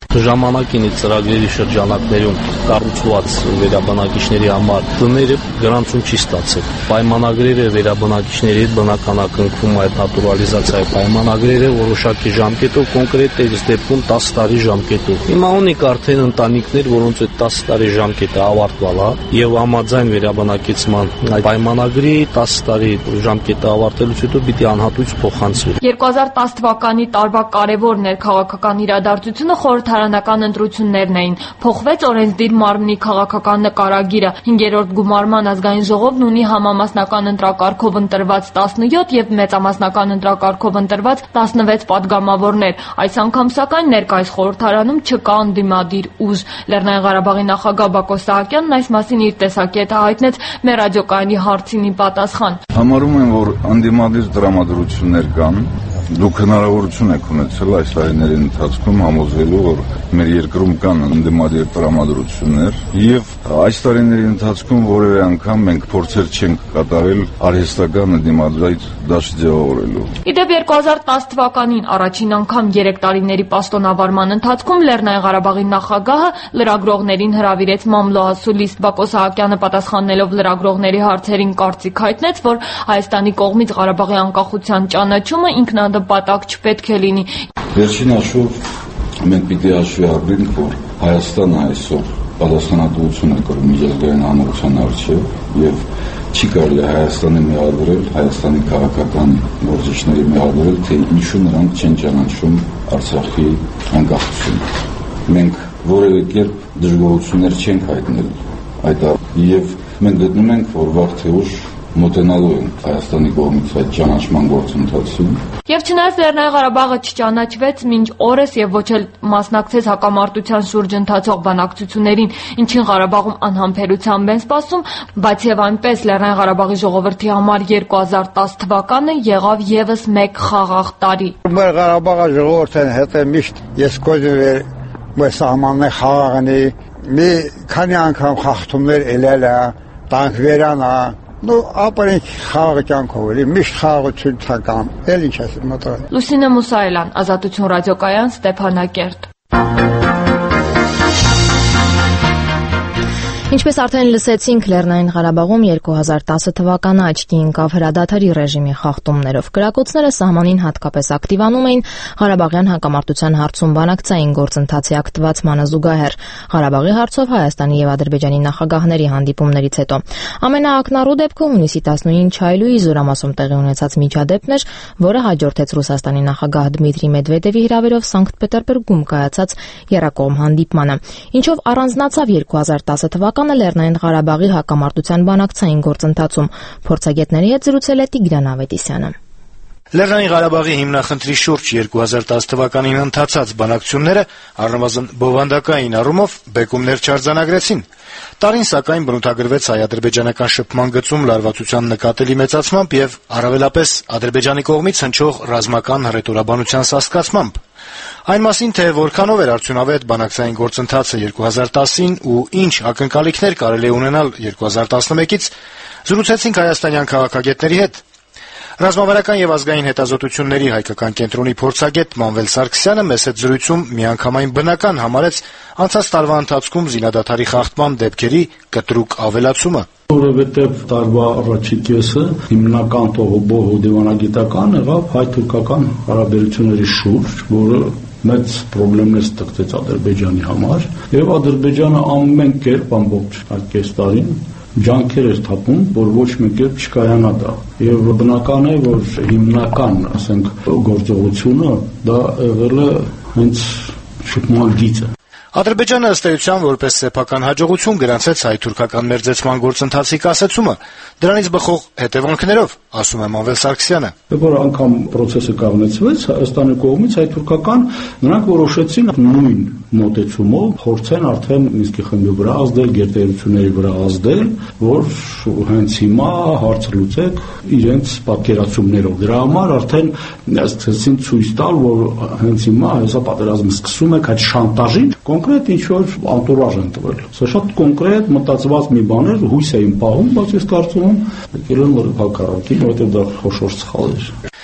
Ժամանակին ծրագրերի շրջանակներում կառուցված վերաբնակիչների համար տները գրանցում չի ստացել։ Պայմանագրերը վերաբնակիչների հետ բնականակնքում այդ նատուրալիզացիայի պայմանագրերը որոշակի ժամկետով կոնկրետ այս դեպքում տասը տարի ժամկետով։ Հիմա ունենք արդեն ընտանիքներ, որոնց այդ տասը տարի ժամկետը ավարտվել է եւ համաձայն վերաբնակեցման այդ պայմանագրի տասը տարի ժամկետը ավարտելուց հետո պիտի անհատույց փոխանցվի։ երկու հազար տասը թվականի տարվա կարևոր ներքաղաքական իրադարձությունը խորհրդարանական ընտրություններն էին։ Փոխվեց օրենսդիր մարմնի քաղաքական նկարագիրը։ Հինգերորդ գումարման ազգային ժողովն ունի համամասնական ընտրակարգով ընտրված տասնյոթ եւ մեծամասնական ընտրակարգով ընտրված տասնվեց падգամավորներ։ Այս անգամ սակայն ներկայիս խորհրդարանում չկա անդիմադիր ուժ։ Լեռնային Ղարաբաղի նախագահ Բակո Սահակյանն այս մասին իր տեսակետը հայտնեց մեր ռադիոկայանի հարցինի պատասխան։ Համարում եմ, որ անդիմադիր տրամադրություններ կան։ Դուք հնարավորություն եք ունեցել այս տարիների ընթացքում համոզելու, որ մեր երկրում կան անդիմադիր տրամադրություններ եւ այս տարիների ընթացքում որևէ անգամ մենք փորձեր չենք կատարել արհեստական անդիմադիր դաշտ ձևավորելու։ Իդեպ երկու հազար տասը թվականին առաջին անգամ երեք տարիների պաշտոնավարման ընթացքում Լեռնային Ղարաբաղի նախագահը լրագրողներին հրավիրեց մամլոասուլիստ Բակո Սահակյանը պատասխանելով լրագրողների հարցերին կարծիք հայտնեց, որ Հայաստանի կողմից Ղարաբաղի անկախության ճանաչումը ինքնանպատակ չպետք է լինի։ Վերջին հաշվով մենք պիտի հաշվի առնենք, որ Հայաստանը այսօր պատասխանատվություն է կրում միջազգային հանրության առջև եւ չի կարելի Հայաստանի միավորել, Հայաստանի քաղաքական գործիչների միավորել, թե ինչու նրանք չեն ճանաչում Արցախի անկախությունը։ Մենք որևէ կերպ դժգոհություններ չենք հայտնել այդ եւ մենք գտնում ենք, որ վաղ թե ուշ մոտենալու են Հայաստանի կողմից այդ ճանաչման գործընթացին։ Եվ չնայած Լեռնային Ղարաբաղը չճանաչվեց մինչ օրս եւ ոչ էլ մասնակցեց հակամարտության շուրջ ընթացող բանակցություններին, ինչին Ղարաբաղում անհամբերությամբ են սպասում, բայց եւ այնպես Լեռնային Ղարաբաղի ժողովրդի համար երկու հազար տասը թվականը եղավ եւս մեկ խաղաղ տարի։ Մեր Ղարաբաղի ժողովրդին հետ միշտ ես կոչվել մեր սահմաններ խաղաղանի մի քանի անգամ խախտումներ ելել է, տանկ վերանա Ну, ապրենք խաղաղ կյանքով, միշտ խաղաղություն ցանկամ, էլ ինչ ասեմ մտորեն։ Լուսինե Մուսայելյան, Ազատություն ռադիոկայան, Ստեփանակերտ։ Ինչպես արդեն լսեցինք, Լեռնային Ղարաբաղում երկու հազար տասը թվականը աչքի ընկավ հրադադարի ռեժիմի խախտումներով։ Կրակոցները սահմանին հատկապես ակտիվանում էին Ղարաբաղյան հակամարտության հարցում բանակցային գործընթացի ակտիվացմանը զուգահեռ։ Ղարաբաղի հարցով Հայաստանի եւ Ադրբեջանի նախագահների հանդիպումներից հետո ամենաակնառու դեպքը հունիսի տասնինը Չայլուի Զորամասում տեղի ունեցած միջադեպն էր, որը հաջորդեց Ռուսաստանի նախագահ Դմիտրի Մեդվեդևի հրավերով Սանկտ Պետերբուրգում կայացած եռակողմ հանդիպմանը, ինչով առանձնացավ երկու հազար տասը թվականը Լեռնային Ղարաբաղի հակամարտության բանակցային գործընթացում։ Փորձագետների հետ զրուցել է Տիգրան Ավետիսյանը։ Լեռնային Ղարաբաղի հիմնախնդրի շուրջ երկու հազար տասը թվականին ընթացած բանակցությունները առնվազն բովանդակային առումով բեկումներ չարձանագրեցին։ Տարին սակայն բնութագրվեց հայ-ադրբեջանական շփման գծում լարվածության նկատելի մեծացմամբ եւ առավելապես Ադրբեջանի կողմից հնչող ռազմական հռետորաբանության սաստկացմամբ։ Այն մասին, թե որքանով էր արդյունավետ բանակցային գործընթացը երկու հազար տասին ու ինչ ակնկալիքներ կարելի է ունենալ երկու հազար տասնմեկից, զրուցեցինք հայաստանյան քաղաքագետների հետ։ Ռազմավարական եւ ազգային հետազոտությունների հայկական կենտրոնի փորձագետ Մանվել Սարգսյանը մեծ հետ զրույցում միանգամայն բնական համարեց անցած տարվա ընթացքում զինադադարի խախտման դեպքերի կտրուկ ավելացումը։ Որովհետև տարվա առաջին կեսը հիմնական տողոբոհ դիվանագիտական եղավ հայ-թուրքական հարաբերությունների շուրջ, որը մեծ խնդիրներ ստեղծեց Ադրբեջանի համար, եւ Ադրբեջանը ամեն կերպ ամբողջ այդ կես տարին ջանքեր էր թափում, որ ոչ մի կերպ չկայանա դա։ Եվ բնական է, որ հիմնական, ասենք, գործողությունը դա եղել է հենց շփման գիծը։ Ադրբեջանը ըստ էության որպես սեփական հաջողություն գրանցեց հայ-թուրքական մերձեցման գործընթացի կասեցումը, դրանից բխող հետևանքներով, ասում է Մանվել Սարգսյանը։ Որ անգամ process-ը կանգնեցվեց Հայաստանի կողմից հայ-թուրքական, նրանք որոշեցին նույն մոտեցումով փորձեն արդեն Մինսկի խմբի վրա ազդել, գերտերությունների վրա ազդել, որ հենց հիմա հարցը լուծեք իրենց պատկերացումներով։ Դրա համար արդեն սկսեցին ցույց տալ, որ հենց հիմա հեսա պատերազմը սկսում է այդ շանտաժին կոնկրետ ինչ-որ անտուրաժ են տվել։ Սա շատ կոնկրետ մտածված մի բան էր, հույս էին պահում, բայց ես կարծում եմ եկել են հակառակին, որովհետև դա խոշոր սխալ էր։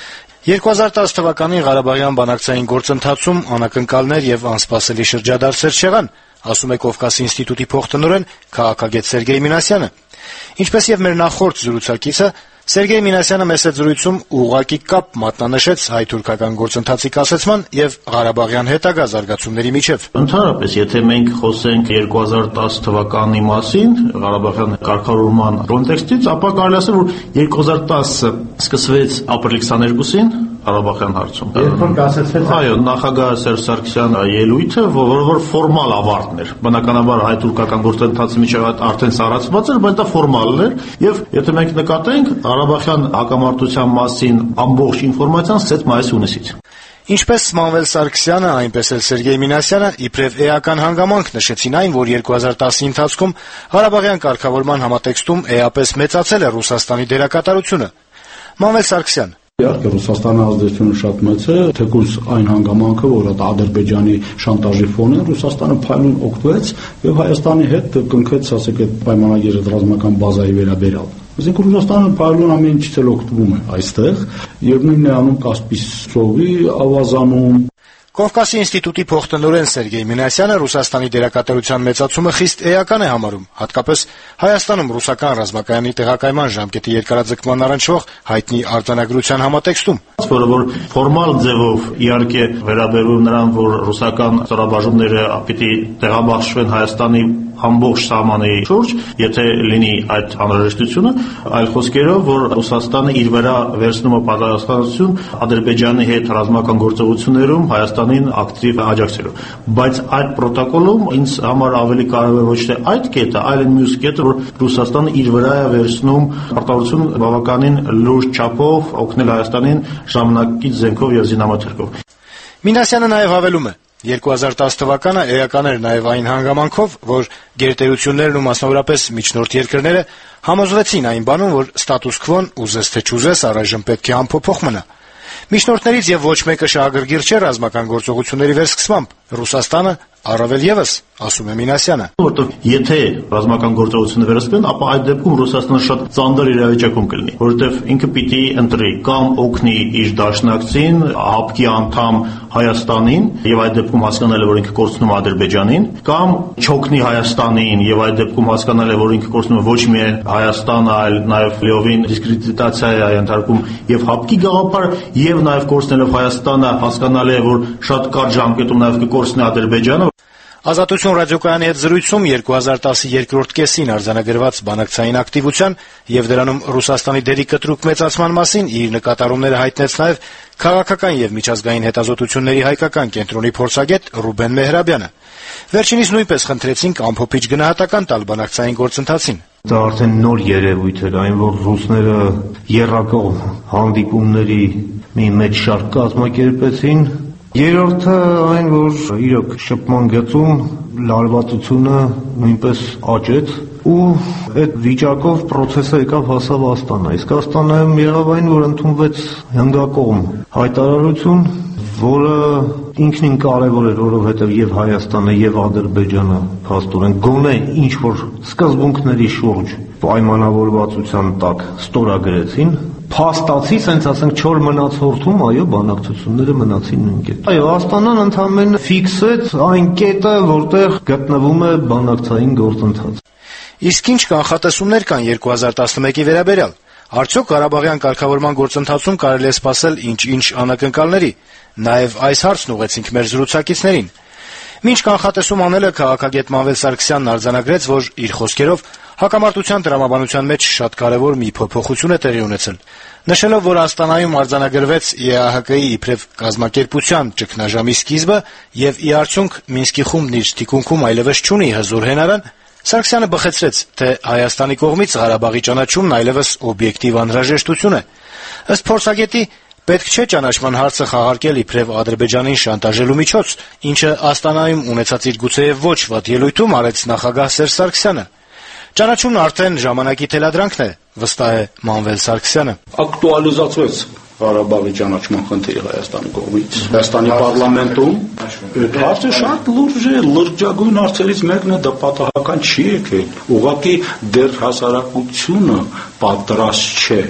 երկու հազար տասը թվականին Ղարաբաղյան բանակցային գործընթացում անակնկալներ եւ անսպասելի շրջադարձեր չեղան, ասում է Կովկասի ինստիտուտի փոխտնօրեն քաղաքագետ Սերգեյ Մինասյանը։ Ինչպես եւ մեր նախորդ զրուցակիցը, Սերգեյ Մինասյանը մեծ զրույցում ուղղակի կապ մատնանշեց հայ-թուրքական գործընթացի կասեցման եւ Ղարաբաղյան հետագա զարգացումների միջեւ։ Ընդհանրապես, եթե մենք խոսենք երկու հազար տասը թվականի մասին, Ղարաբաղյան կարգավորման կոնտեքստից, ապա կարելի ասել, որ երկու հազար տասը սկսվեց ապրիլի քսաներկուսին Ղարաբաղյան հարցում։ Երբ կասեցվեց, այո, նախագահ Սերժ Սարգսյանը ելույթը, որը որ ֆորմալ ավարտն էր։ Բնականաբար հայ-թուրքական գործընթացի միջև արդեն սառացված էր, բայց դա ֆորմալն էր, եւ եթե մենք նկատենք, Ղարաբաղյան հակամարտության մասին ամբողջ ինֆորմացիան ստեց մայիս-հունիսից։ Ինչպես Մանվել Սարգսյանը, այնպես էլ Սերգեյ Մինասյանը իբրև էական հանգամանք նշեցին այն, որ երկու հազար տասի ընթացքում Ղարաբաղյան կարգավորման համատեքստում էապես մեծացել է Ռուսաստանի դերակատարությունը։ Մանվել Սարգսյան. Իհարկե Ռուսաստանի ազդեցությունը շատ մեծ է, թեկուզ այն հանգամանքը, որ Ադրբեջանի շանտաժի ֆոնին Ռուսաստանը փայլուն օգտվեց եւ Հայաստանի հետ կնքեց, ասենք, այդ պայմանագիրը ռազմական բազայի վերաբերյալ։ Այսինքն Ռուսաստանը փայլուն ամեն ինչից էլ օգտվում է այստեղ եւ նույնն է անում Կասպից ծովի ավազանում։ Կովկասի ինստիտուտի փոխտնօրեն Սերգեյ Մինասյանը Ռուսաստանի դերակատարության մեծացումը խիստ էական է համարում, հատկապես Հայաստանում ռուսական ռազմակայանի տեղակայման ժամկետի երկարաձգման առնչվող հայտնի արձանագրության համատեքստում, որը որ ֆորմալ ձևով իհարկե վերաբերում նրան, որ ռուսական ստորաբաժումները պիտի տեղաբաշխվեն Հայաստանի ամբողջ սահմանի շուրջ, եթե լինի այդ անհրաժեշտությունը, այլ խոսքերով, որ Ռուսաստանը իր վրա վերցնում է պատասխանատվություն Ադրբեջանի հետ ռազմական գործողություններում Հայաստանին ակտիվ աջակցելով։ Բայց այդ պրոտոկոլում ինձ համար ավելի կարևոր ոչ թե այդ կետը, այլ այն մյուս կետը, որ Ռուսաստանը իր վրա է վերցնում պարտավորություն բավականին լուրջ չափով օգնել Հայաստանին ժամանակից զենքով եւ զինամթերքով։ Մինասյանը նաեւ հավելում է. երկու հազար տասը թվականը էական էր նաև այն հանգամանքով, որ գերտերություններն ու մասնավորապես միջնորդ երկրները համոզվեցին այն բանում, որ ստատուս քվոն ուզես թե չուզես առայժմ պետք է անփոփոխ մնա։ Միջնորդներից եւ ոչ մեկը շահագրգիռ չէ ռազմական գործողությունների վերսկսմամբ։ Ռուսաստանը առավել եւս, ասում է Մինասյանը։ Որտեղ եթե ռազմական գործողությունը վերսկսվեն, ապա այդ դեպքում Ռուսաստանը շատ ծանր իրավիճակում կլինի, որովհետեւ ինքը պիտի ընտրի կամ օգնի իր դաշնակցին, ՀԱՊԿ-ի անդամ Հայաստանին եւ այդ դեպքում հասկանալ է, որ ինքը կորցնում է Ադրբեջանին, կամ չօգնի Հայաստանին եւ այդ դեպքում հասկանալ է, որ ինքը կորցնում է ոչ միայն Հայաստանը, այլ նաեւ լիովին դիսկրեդիտացիա է ենթարկում եւ ՀԱՊԿ-ի գաղափար եւ նաեւ կորցնելով Հայաստանը հասկանալ է, որ շատ կարճ ժամկետում նաեւ կկորցնի Ադրբեջանը։ Ազատություն ռադիոկայանի հետ զրույցում երկու հազար տասի երկրորդ կեսին արձանագրված բանակցային ակտիվության եւ դրանում Ռուսաստանի դերի կտրուկ մեծացման մասին իր նկատառումները հայտնեց նաեւ քաղաքական եւ միջազգային հետազոտությունների հայկական կենտրոնի փորձագետ Ռուբեն Մեհրաբյանը։ Վերջինիս նույնպես խնդրեցինք ամփոփիչ գնահատական տալ բանակցային գործընթացին։ Դա արդեն նոր երևույթ էր, այն որ ռուսները եռակողմ հանդիպումների մի մեծ շարք կազմակերպեցին։ Երրորդը այն, որ իրոք շփման գծում լարվածությունը նույնպես աճեց ու այդ վիճակով process-ը եկավ հասավ Աստանա։ Իսկ Աստանայում եղավ այն, որ ընդունվեց հնգակողմ հայտարարություն, որը ինքնին կարևոր էր, որովհետև եւ Հայաստանը եւ Ադրբեջանը փաստորեն գոնե ինչ որ սկզբունքների շուրջ պայմանավորվածության տակ ստորագրեցին, փաստացի, ասենք ասենք չոր մնացորդում, այո, բանակցությունները մնացին նույն կետը։ Այո, Աստանան ընդհանրապես ֆիքսեց այն կետը, որտեղ գտնվում է բանակցային գործընթաց։ Իսկ ինչ կանխատեսումներ կան երկու հազար տասնմեկի վերաբերյալ։ Արդյոք Ղարաբաղյան կարգավորման գործընթացում կարելի է սպասել ինչ-ինչ անակնկալների։ Նաև այս հարցն ուղեցինք մեր զրուցակիցներին։ Մինչ կանխատեսում անելը քաղաքագետ Մանվել Սարգսյանն արձանագրեց, որ իր խոսքերով հակամարտության տրամաբանության մեջ շատ կարևոր մի փոփոխություն է տեղի ունեցել, նշելով, որ Աստանայում արձանագրվեց ԵԱՀԿ-ի իբրև կազմակերպության ճգնաժամի սկիզբը եւ ի արդյունք Մինսկի խումբն իր թիկունքում այլևս չունի հզոր հենարան, Սարգսյանը բխեցրեց, թե Հայաստանի կողմից Ղարաբաղի ճանաչումն այլևս օբյեկտիվ անհրաժեշտություն է։ Ըստ փորձագետի, պետք չէ ճանաչման հարցը խաղարկել իբրև Ադրբեջանին շանտաժելու միջոց, ինչը Աստանայում ունեցած իր գուցեև ոչ վատ ելույթում արեց նախագահ Սերժ Սարգսյանը։ Ճանաչումն արդեն ժամանակի թելադրանքն է, վստահ է Մանվել Սարգսյանը։ Ակտուալիզացվեց Ղարաբաղի ճանաչման խնդիրը Հայաստանի կողմից։ Հայաստանի պարլամենտում այդ հարցը շատ լուրջ է, լրջագույն հարցերից մեկն է, դա պատահական չի եկել։ Ուղղակի դեռ հասարակությունը պատրաստ չէ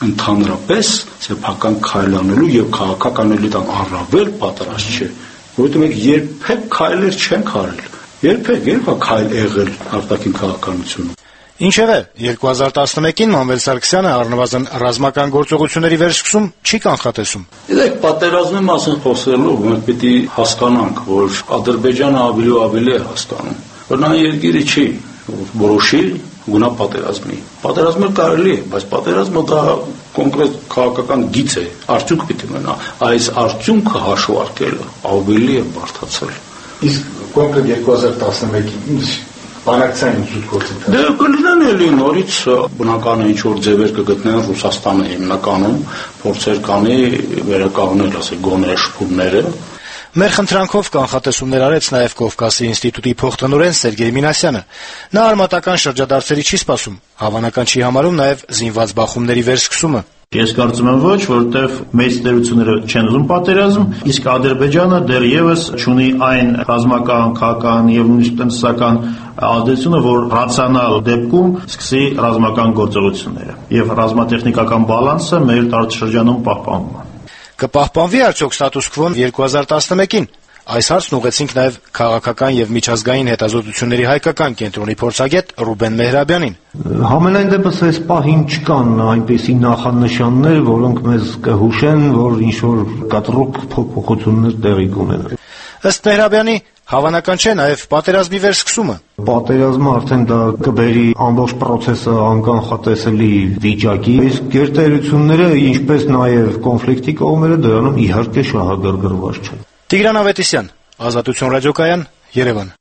ընդհանրապես սեփական քայլանելու եւ քաղաքական էլիտան առավել պատրաստ չէ, որովհետեւ մենք երբեք քայլեր չենք արել, երբեք երբ է քայլ եղել արտաքին քաղաքականությունում։ Ինչևէ, երկու հազար տասնմեկին Մանվել Սարգսյանը առնվազն ռազմական գործողությունների վերսկսում չի կանխատեսում։ Իսկ պատերազմի մասին խոսելով մենք պիտի հասկանանք, որ Ադրբեջանը ավելի ու ավելի է հասկանում, որ նա երկիրը չի, որոշի գնա պատերազմի։ Պատերազմը կարելի է, բայց պատերազմը դա կոնկրետ քաղաքական գիծ է, արդյունք պիտի մնա։ Այս արդյունքը հաշվարկելը ավելի է բարդացել։ Իսկ կոնկրետ երկու հազար տասնմեկին բանակցային զուտ գործընթաց։ Դե կլինեն էլի նորից բնական է ինչ-որ ձևեր կգտնեն Ռուսաստանը հիմնականում, փորձեր կանի վերականգնել, ասենք, գոնե շփումները։ Մեր խնդրանքով կանխատեսումներ արեց նաև Կովկասի ինստիտուտի փոխտնօրեն Սերգեյ Մինասյանը։ Նա արմատական շրջադարձերի չի սպասում, հավանական չի համարում նաև զինված բախումների վերսկսումը։ Ես կարծում եմ ոչ, որտեղ մեծ տերությունները չեն ուզում պատերազմ, իսկ Ադրբեջանը դեռևս ունի այն ռազմական, քաղաքական եւ նույնիսկ տնտեսական ազդեցությունը, որ ռացիոնալ դեպքում սկսի ռազմական գործողությունները եւ ռազմատեխնիկական բալանսը մեր տարածաշրջանում պահպանվում է։ Կպահպանվի արդյոք ստատուս քվոն երկու հազար տասնմեկին։ Այս հարցն ուղղեցինք նաև քաղաքական եւ միջազգային հետազոտությունների հայկական կենտրոնի փորձագետ Ռուբեն Մեհրաբյանին։ Համենայն դեպս այս պահին չկան այնպիսի նախանշաններ, որոնք մեզ կհուշեն, որ ինչ-որ կտրուկ փոփոխություններ տեղի կունենան։ Ըստ Մեհրաբյանի, հավանական չէ նաև պատերազմի վերսկսումը։ Պատերազմը արդեն դա կբերի ամբողջ process-ը անկանխատեսելի վիճակի, իսկ գերտերությունները, ինչպես նաև կոնֆլիկտի կողմերը դրանում իհարկե շահագրգռված չեն։ Տիգրան Ավետիսյան, Ազատություն ռադիոկայան, Երևան։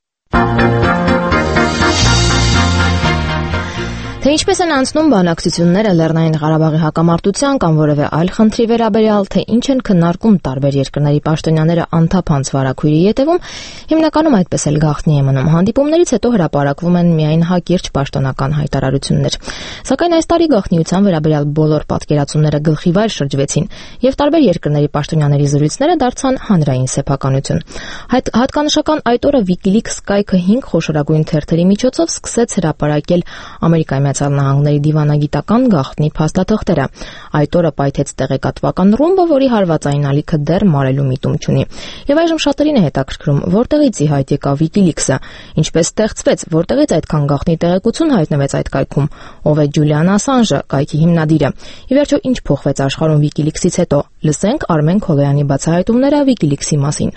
Թե ինչպես են անցնում բանակցությունները Լեռնային Ղարաբաղի հակամարտության կամ որևէ այլ խնդրի վերաբերյալ, թե ինչ են քննարկում տարբեր երկրների պաշտոնյաները անթափանց վարակույրի ետևում, հիմնականում այդպես էլ գաղտնի է մնում։ Հանդիպումներից հետո հրապարակվում են միայն հակիրճ պաշտոնական հայտարարություններ։ Սակայն այս տարի գաղտնիության վերաբերյալ բոլոր պատկերացումները գլխիվայր շրջվեցին, եւ տարբեր երկրների պաշտոնյաների զրույցները դարձան հանրային սեփականություն։ Հատկանշական այդ օրը WikiLeaks կայքը հինգ խոշորագույն թերթերի միջոցով սկսեց հրապարակել Ամերիկայի Միացյալ Նահանգների դիվանագիտական գաղտնի փաստաթղթերը։ Այդ օրը պայթեց տեղեկատվական ռումբը, որի հարվածային ալիքը դեռ մարելու միտում չունի։ Եվ այժմ շատերին է հետաքրքրում, որտեղից ի հայտ եկավ WikiLeaks-ը, ինչպես ստեղծվեց, որտեղից այդքան գաղտնի տեղեկություն հայտնվեց այդ կայքում, ով է Ջուլիան Ասանժը, կայքի հիմնադիրը։ Ի վերջո, ինչ փոխվեց աշխարհում WikiLeaks-ից հետո։ Լսենք Արմեն Քոլոյանի բացահայտումները WikiLeaks-ի մասին։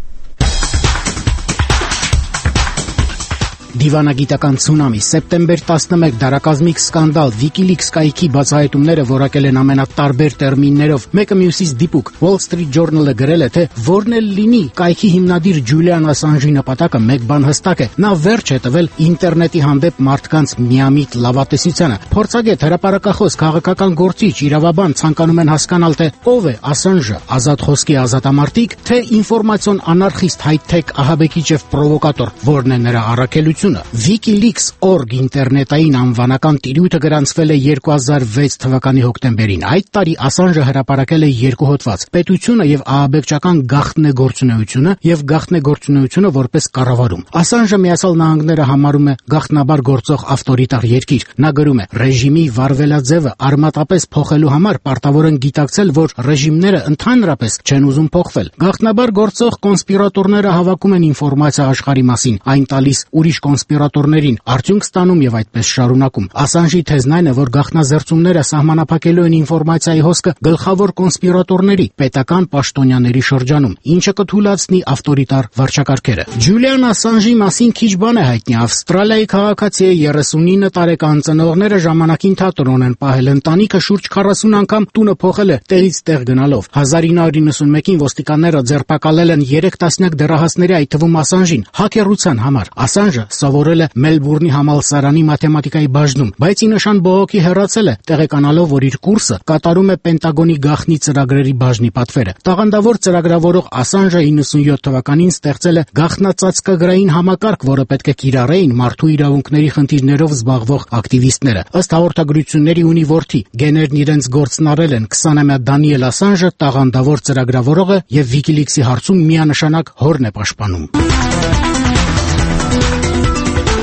Դիվանագիտական ցունամի, սեպտեմբեր տասնմեկ դարակազմիկ սկանդալ, WikiLeaks կայքի բացահայտումները որակել են ամենատարբեր տերմիններով, մեկը մյուսից դիպուկ։ Wall Street Journal-ը գրել է, թե որն էլ լինի կայքի հիմնադիր Ջուլիան Ասանժի նպատակը մեկ բան հստակ է, նա վերջ է տվել ինտերնետի հանդեպ մարդկանց միամիտ լավատեսությանը։ Փորձագետ, հրապարակախոս, քաղաքական գործիչ, իրավաբան ցանկանում են հասկանալ, թե ով է Ասանժը, ազատ խոսքի ազատամարտիկ, թե ինֆորմացիոն անարխիստ, հայ-թեք ահաբեկիչ եւ պրովոկատոր, որն է նրա առաքելությունը։ WikiLeaks dot org ինտերնետային անվանական տիրույթը գրանցվել է երկու հազար վեց թվականի հոկտեմբերին։ Այդ տարի Ասանժը հրապարակել է երկու հոդված՝ պետությունը եւ ահաբեկչական գաղտնեգործունեությունը եւ գաղտնեգործունեությունը որպես կառավարում։ Ասանժը Միացյալ Նահանգները համարում է գաղտնաբար գործող ավտորիտար երկիր։ Նա գրում է. ռեժիմի վարվելաձևը արմատապես փոխելու համար պարտավոր են գիտակցել, որ ռեժիմները ընդհանրապես չեն ուզում փոխվել։ Գաղտնաբար գործող կոնսպիրատորները հավաքում են ինֆորմացիա աշխարհի մասին, այն տալիս ուրիշ կոնսպիրատորներին, արդյունք ստանում եւ այդպես շարունակում։ Ասանժի թեզն այն է, որ գաղտնազերծումները սահմանափակելու են ինֆորմացիայի հոսքը գլխավոր կոնսպիրատորների, պետական պաշտոնյաների շրջանում, ինչը կթույլատնի ավտորիտար վարչակարգերը։ Ջուլիան Ասանժի մասին քիչ բան է հայտնի։ Ավստրալիայի քաղաքացի է, երեսունինը տարեկան, ծնողները ժամանակին թատրոն են պահել, ընտանիքը շուրջ քառասուն անգամ տունը փոխել է տեղից տեղ գնալով։ հազար ինը հարյուր նվաթմեկին ոստիկանները ձերբակալել են երեք տասնյակ դեռահասների, այդ թվում Ասանժին, հակերության համար։ Ասանժը սովորել է Մելբուրնի համալսարանի մաթեմատիկայի բաժնում, բայց ի նշան բողոքի հեռացել է, տեղեկանալով, որ իր կուրսը կատարում է Պենտագոնի գաղտնի ծրագրերի բաժնի պատվերը։ Տաղանդավոր ծրագրավորող Ասանժը իննսունյոթ թվականին ստեղծել է գաղտնածածկագրային համակարգ, որը պետք է կիրառեին մարդու իրավունքների խնդիրներով զբաղվող ակտիվիստները։ Ըստ հաղորդագրությունների ունի որդի, գեներն իրենց գործն արել են քսանամյա Դանիել Ասանժը, տաղանդավոր ծրագրավորողը եւ WikiLeaks-ի հարցում միանշանակ հորն է պաշտպանում։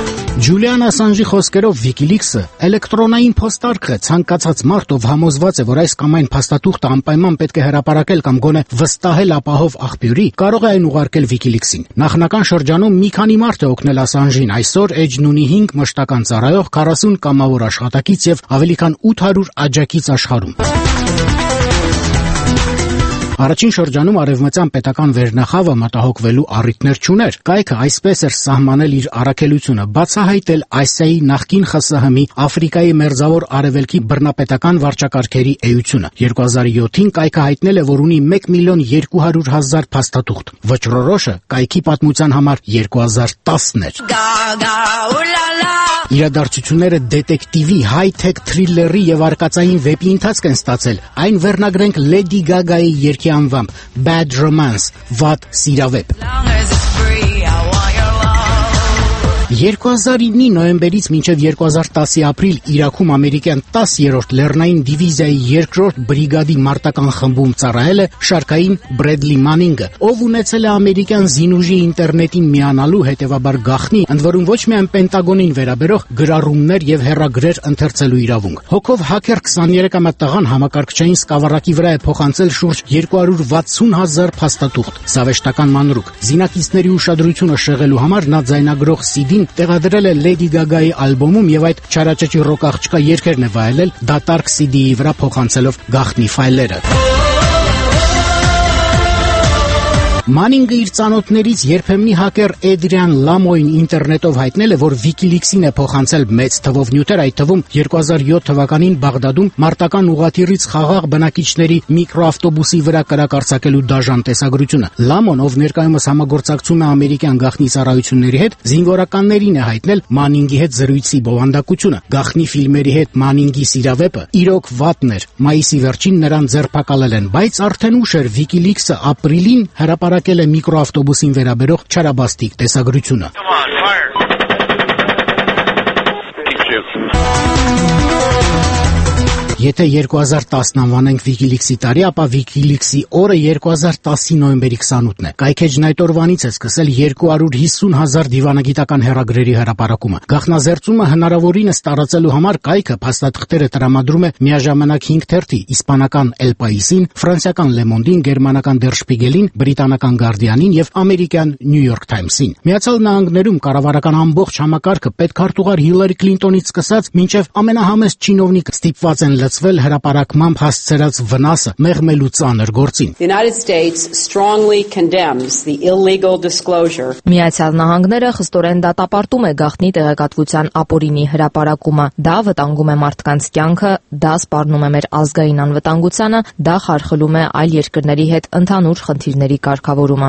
Ջուլիան Ասանժի խոսքերով WikiLeaks-ը էլեկտրոնային փոստարկ է, ցանկացած մարդ, ով համոզված է, որ այս կամ այն փաստաթուղթը անպայման պետք է հրապարակել կամ գոնե վստահել ապահով աղբյուրի, կարող է այն ուղարկել WikiLeaks-ին։ Նախնական շրջանում մի քանի մարդ է օգնել Ասանժին, այսօր Edge-ն ունի հինգ մշտական ծառայող, քառասուն կամավոր աշխատակից եւ ավելի քան ութ հարյուր աջակից աշխարհում։ Առաջին շրջանում արևմտյան պետական վերնախավը մտահոգվելու առիթներ չուներ։ Կայքը այսպես էր սահմանել իր առաքելությունը, բացահայտել Ասիայի նախկին ԽՍՀՄ-ի Աֆրիկայի մերձավոր արևելքի բռնապետական վարչակարգերի էությունը։ երկու հազար յոթին կայքը հայտնել է, որ ունի մեկ միլիոն երկու հարյուր հազար փաստաթուղթ։ Վճռորոշը կայքի պատմության համար երկու հազար տասն էր։ Իրադարձությունները դետեկտիվի, հայ-թեք թրիլլերի եւ արկածային վեպի ընթացք են ստացել։ Այն վերնագրենք Lady Gaga-ի երգի անվամբ Bad Romance, վատ սիրավեպ։ երկու հազար իննի նոյեմբերից մինչև երկու հազար տասի ապրիլ Իրաքում ամերիկյան տասերորդ լեռնային դիվիզիայի երկրորդ բրիգադի մարտական խմբում ծառայել է շարքային Բրեդլի Մանինգը, ով ունեցել է ամերիկյան զինուժի ինտերնետին միանալու, հետևաբար գաղտնի, ընդ որում ոչ միայն Պենտագոնին վերաբերող գրառումներ եւ հեռագրեր ընթերցելու իրավունք։ Հոգով հաքեր քսաներեքամյա տղան համակարգչային սկավառակի վրա է փոխանցել շուրջ երկու հարյուր վաթսուն հազար փաստաթուղթ։ Զավեշտական մանրուք։ Զինակիցների ուշադրությունը շեղելու համար նա ձայնագրող սի դի-ն տեղադրել է Lady Gaga-ի ալբոմում եւ այդ չարաճճի ռոք աղջկա երգերն է վայելել դատարկ սի դի-ի վրա փոխանցելով գաղտնի ֆայլերը։ Մանինգը իր ծանոթներից երբեմնի հակեր Էդրիան Լամոին ինտերնետով հայտնել է, որ WikiLeaks-ին է փոխանցել մեծ թվով նյութեր, այդ թվում երկու հազար յոթ թվականին Բաղդադում մարտական ուղղաթիռից խաղաղ բնակիչների միկրոավտոբուսի վրա կրակ արձակելու դաժան տեսագրությունը։ Լամոն, ով ներկայումս համագործակցում է ամերիկյան գաղտնի ծառայությունների հետ, զինվորականներին է հայտնել Մանինգի հետ զրույցի բովանդակությունը։ Գաղտնի ֆիլմերի հետ Մանինգի սիրավեպը իրոք վատն էր։ Մայիսի վերջին նրան ձերբակալել են, բայց արդեն ուշ էր WikiLeaks-ը ապրիլին հրապարակել է միկրոավտոբուսին վերաբերող չարաբաստիկ տեսագրությունը։ Եթե երկու հազար տասն անվանենք WikiLeaks-ի տարի, ապա WikiLeaks-ի օրը երկու հազար տասի նոյեմբերի քսանութն է։ Կայքեջն այդ օրվանից է սկսել երկու հարյուր հիսուն հազար դիվանագիտական հեռագրերի հրապարակումը։ Գաղտնազերծումը հնարավորինս տարածելու համար կայքը փաստաթղթերը տրամադրում է միաժամանակ հինգ թերթի՝ իսպանական El País-ին, ֆրանսիական Le Monde-ին, գերմանական Der Spiegel-ին, բրիտանական Guardian-ին եւ ամերիկյան New York Times-ին։ Միացյալ Նահանգներում կառավարական ամբողջ համակարգը պետքարտուղար Հիլարի Քլինտոնից սկսած մինչև ամենահամեստ չինովնիկ ստիպված են լցվել հրապարակմամբ հասցրած վնասը մեղմելու ծանր գործին։ Միացյալ Նահանգները խստորեն դատապարտում է գաղտնի տեղեկատվության ապօրինի հրապարակումը։ Դա վտանգում է մարդկանց կյանքը, դա սպառնում է մեր ազգային անվտանգությանը, դա խարխլում է այլ երկրների հետ ընդհանուր խնդիրների կարգավորումը։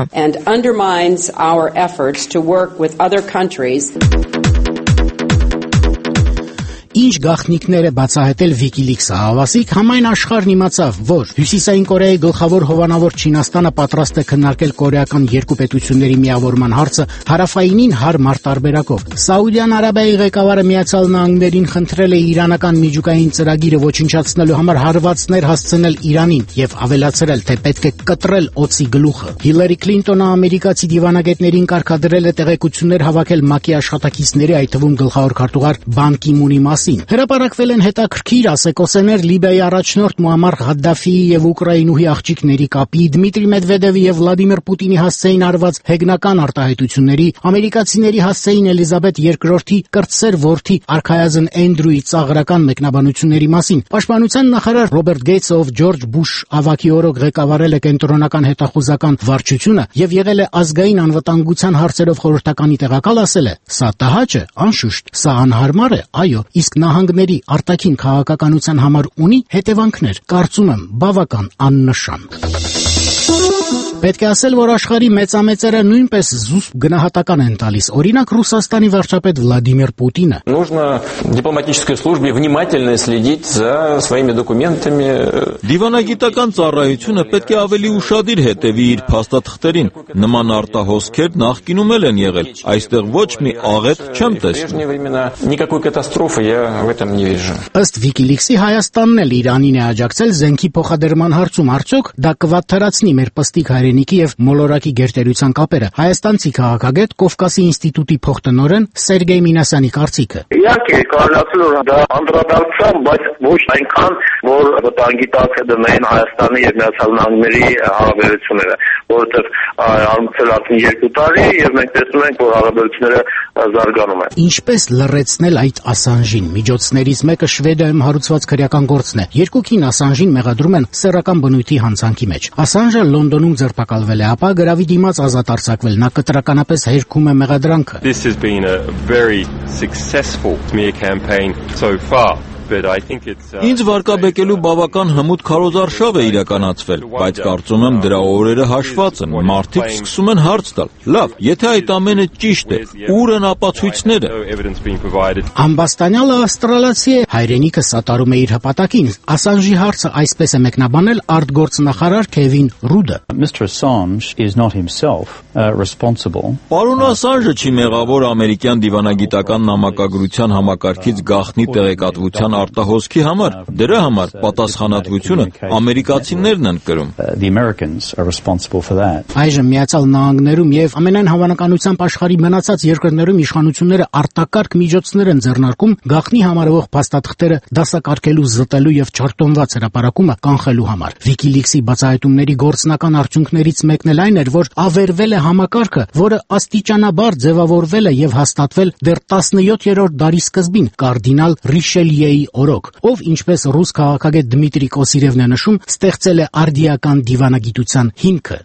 Ինչ գաղտնիքներ է բացահայտել WikiLeaks-ը, հավասիկ համայն աշխարհն իմացավ, որ Հյուսիսային Կորեայի գլխավոր հովանավոր Չինաստանը պատրաստ է քննարկել կորեական երկու պետությունների միավորման հարցը հարավայինին հարմար տարբերակով։ Սաուդյան Արաբիայի ղեկավարը Միացյալ Նահանգներին խնդրել է իրանական միջուկային ծրագիրը ոչնչացնելու համար հարվածներ հասցնել Իրանին եւ ավելացրել, թե պետք է կտրել օծի գլուխը։ Հիլարի Քլինտոնը ամերիկացի դիվանագետներին կարգադրել է տեղեկություններ հավաքել ՄԱԿ-ի աշխատակիցների, այդ թվում գլխավոր քարտուղար Բան Կի Մունի մասին։ Հրապարակվել են հետաքրքիր ասեկոսեներ Լիբիայի առաջնորդ Մուամմար Ղադդաֆիի եւ Ուկրաինուհի աղջիկների կապի, Դմիտրի Մեդվեդևի եւ Վլադիմիր Պուտինի հասցեին արված հեգնական արտահայտությունների, ամերիկացիների հասցեին Էլիզաբետ երկրորդի կրտսեր որդի արքայազն Էնդրյուի ծաղրական մեկնաբանությունների մասին։ Պաշտպանության նախարար Ռոբերտ Գեյթսը, ով Ջորջ Բուշ ավագի օրոք ղեկավարել է կենտրոնական հետախուզական վարչությունը եւ եղել է ազգային անվտանգության հարցերով խորհրդականի տեղակալ, ասել է. «Սա տհաճ է, անշուշտ, սա անհարմար է, այո, իսկ նահանգների արտաքին քաղաքականության համար ունի հետևանքներ, կարծում եմ, բավական աննշան»։ Պետք է ասել, որ աշխարհի մեծամեծերը նույնպես զուսպ գնահատական են տալիս։ Օրինակ Ռուսաստանի վարչապետ Վլադիմիր Պուտինը։ Нужно дипломатической службе внимательно следить за своими документами. Դիվանագիտական ծառայությունը պետք է ավելի ուշադիր հետևի իր փաստաթղթերին։ Նման արտահոսքեր նախկինում են եղել։ Այստեղ ոչ մի աղետ չեմ տեսնում։ Никакой катастрофы я в этом не вижу. Ըստ WikiLeaks-ի Հայաստանն էլ Իրանին է աջակցել զենքի փոխադրման հարցում, արդյոք դա կվատթարացնի մեր պստիկ հայրենի հայրենիքի եւ մոլորակի գերտերության կապերը։ Հայաստանցի քաղաքագետ Կովկասի ինստիտուտի փոխտնօրեն Սերգեյ Մինասյանի կարծիքը։ Իհարկե, կարողացել որ դա անդրադարձան, բայց ոչ այնքան, որ վտանգի տակ դնեն Հայաստանի եւ Միացյալ Նահանգների հարաբերությունները, որովհետեւ անցել արդեն երկու տարի եւ մենք տեսնում ենք, որ հարաբերությունները զարգանում են։ Ինչպես լռեցնել այդ Ասանժին։ Միջոցներից մեկը Շվեդիայում հարուցված քրեական գործն է։ Երկուքին Ասանժին մեղադրում են սեռական բնույթի հանցանքի մեջ։ Ասանժը Լոնդոնում ձերբակալվել է, ապա գրավի դիմաց ազատ արձակվել։ Նա կտրականապես հերքում է մեղադրանքը։ This has been a very successful smear campaign so far. Ինձ վարկաբեկելու բավական հմուտ քարոզարշավ է իրականացվել, բայց կարծում եմ դրա օրերը հաշված են, մարդիկ սկսում են հարց տալ. լավ, եթե այդ ամենը ճիշտ է, ուր են ապացույցները։ Ամբաստանյալը ավստրալացի է, հայրենիքը սատարում է իր հպատակին։ Ասանժի հարցը այսպես է մեկնաբանել արտգործնախարար Քևին Ռուդը։ Պարոն Ասանժը չի մեղավոր ամերիկյան դիվանագիտական նամակագրության համակարգից գաղտնի տեղեկատվության արտահոսքի համար, դրա համար պատասխանատվությունը ամերիկացիներն են կրում։ Այժմ Միացյալ Նահանգներում եւ ամենայն հավանականությամբ աշխարհի մնացած երկրներում իշխանությունները արտակարգ միջոցներ են ձեռնարկում գաղտնի համարվող փաստաթղթերը դասակարգելու, զտելու եւ չարտոնված հրապարակումը կանխելու համար։ WikiLeaks-ի բացահայտումների գործնական արդյունքներից մեկն էլ այն էր, որ ավերվել է համակարգը, որը աստիճանաբար ձևավորվել է եւ հաստատվել դեռ տասնյոթերորդ դարի սկզբին կարդինալ Ռիշելիեի օրոք, ով ինչպես ռուս քաղաքագետ Դմիտրի Կոսիրևն է նշում, ստեղծել է արդիական դիվանագիտության հիմքը։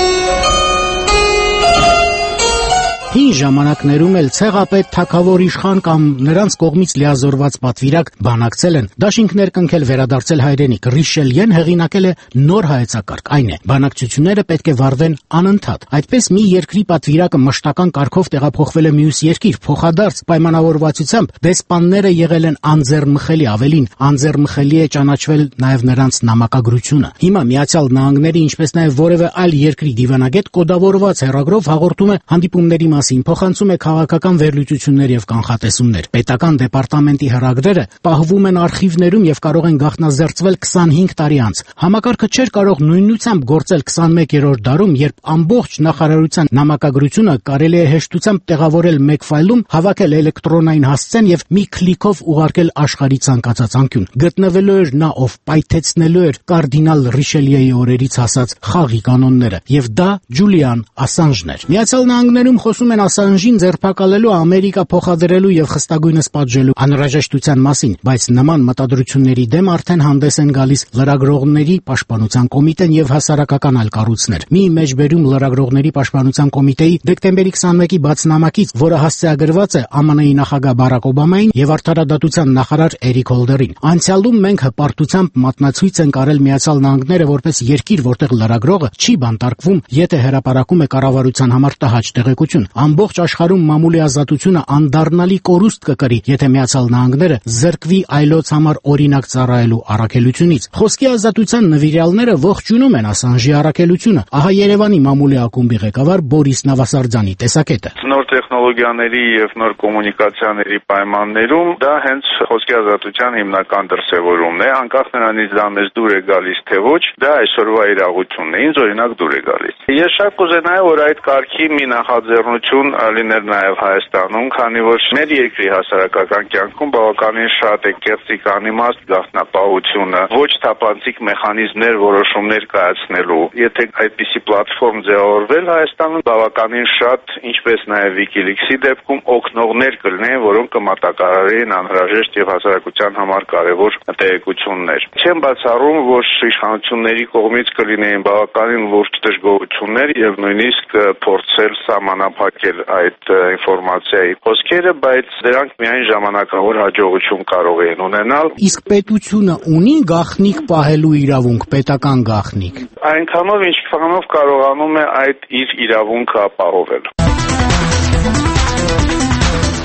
Հին ժամանակներում էլ ցեղապետ, թագավոր, իշխան կամ նրանց կողմից լիազորված պատվիրակ բանակցել են, դաշինքներ կնքել, վերադարձել հայրենիք։ Ռիշելիեն հեղինակել է նոր հայեցակարգ, այն է, բանակցությունները պետք է վարվեն անընդհատ։ Այդպես մի երկրի պատվիրակը մշտական կարգով տեղափոխվել է մյուս երկիր, փոխադարձ պայմանավորվածությամբ դեսպանները եղել են անձեռնմխելի, ավելին, անձեռնմխելի է ճանաչվել նաև նրանց նամակագրությունը։ Հիմա Միացյալ Նահանգների, ինչպես նաև որևէ այլ երկրի դիվանագետ կոդավորված հեռագրով հաղորդում է հանդիպումների փոխանցում է քաղաքական վերլուծություններ եւ կանխատեսումներ։ Պետական դեպարտամենտի հրագրերը պահվում են արխիվներում եւ կարող են գաղտնազերծվել քսանհինգ տարի անց։ Համակարգը չէր կարող նույնությամբ գործել քսանմեկերորդ դարում, երբ ամբողջ նախարարության նամակագրությունը կարելի է հեշտությամբ տեղավորել մեկ ֆայլում, հավաքել էլեկտրոնային հասցեն եւ մի քլիկով ուղարկել աշխարհի ցանկացած անկյուն։ Գտնվելու էր նա, ով պայթեցնելու էր կարդինալ Ռիշելիեի օրերից հասած խաղի կանոնները, եւ դա Ջուլիան Ասանժն էր։ Միացյալ Նահանգներում խոսում են Ասանժին ձերբակալելու, Ամերիկա փոխադրելու եւ խստագույնս պատժելու անհրաժեշտության մասին, բայց նման մտադրությունների դեմ արդեն հանդես են գալիս լրագրողների պաշտպանության կոմիտեն եւ հասարակական այլ կառույցներ։ Մի մեջբերում լրագրողների պաշտպանության կոմիտեի դեկտեմբերի քսանմեկի բացնամակից, որը հասցեագրված է ԱՄՆ նախագահ Բարակ Օբամային եւ արդարադատության նախարար Էրիկ Հոլդերին։ Անցյալում մենք հպարտությամբ մատնացույց ենք արել Միացյալ Նահանգները որպես երկիր, որտեղ լրագրողը չի բանտարկվում, եթե հրապարակում է կառավարության համար տհաճ տեղեկություն։ Ամբողջ աշխարհում մամուլի ազատությունը անդառնալի կորուստ կկրի, եթե Միացյալ Նահանգները զրկվի այլոց համար օրինակ ծառայելու առաքելությունից։ Խոսքի ազատության նվիրյալները ողջունում են Ասանժի առաքելությունը։ Ահա Երևանի մամուլի ակումբի ղեկավար Բորիս Նավասարդյանի տեսակետը։ Նոր տեխնոլոգիաների եւ նոր կոմունիկացիաների պայմաններում դա հենց խոսքի ազատության հիմնական դրսևորումն է, անկախ նրանից դա մեզ դուր է գալիս թե ոչ, դա այսօրվա իրողությունն է, ինձ օրինակ դուր է գալիս։ Ես շատ կուզենայի, որ այդ կարգի մի նախաձեռնություն լիներ նաև Հայաստանում, քանի որ մեր երկրի հասարակական կյանքում բավականին շատ է կեղծիք անիմաստ գաղտնապահությունը, ոչ թափանցիկ մեխանիզմներ որոշումներ կայացնելու։ Եթե այդպիսի պլատֆորմ ձևավորվել Հայաստանում, բավականին շատ, ինչպես նաև WikiLeaks-ի դեպքում, օգնողներ կլինեն, որոնք կմատակարարեն անհրաժեշտ եւ հասարակության համար կարևոր տեղեկություններ։ Չեմ բացառում, որ իշխանությունների կողմից կլինեին բավականին լուրջ դժգոհություններ եւ նույնիսկ փորձել սահմանափակել այդ ինֆորմացիայի խոսքերը, բայց դրանք միայն ժամանակավոր հաջողություն կարող են ունենալ։ Իսկ պետությունը ունի գաղտնիք պահելու իրավունք, պետական գաղտնիք։ Այնքանով, ինչքանով կարողանում է այդ իր իրավունքը ապահովել։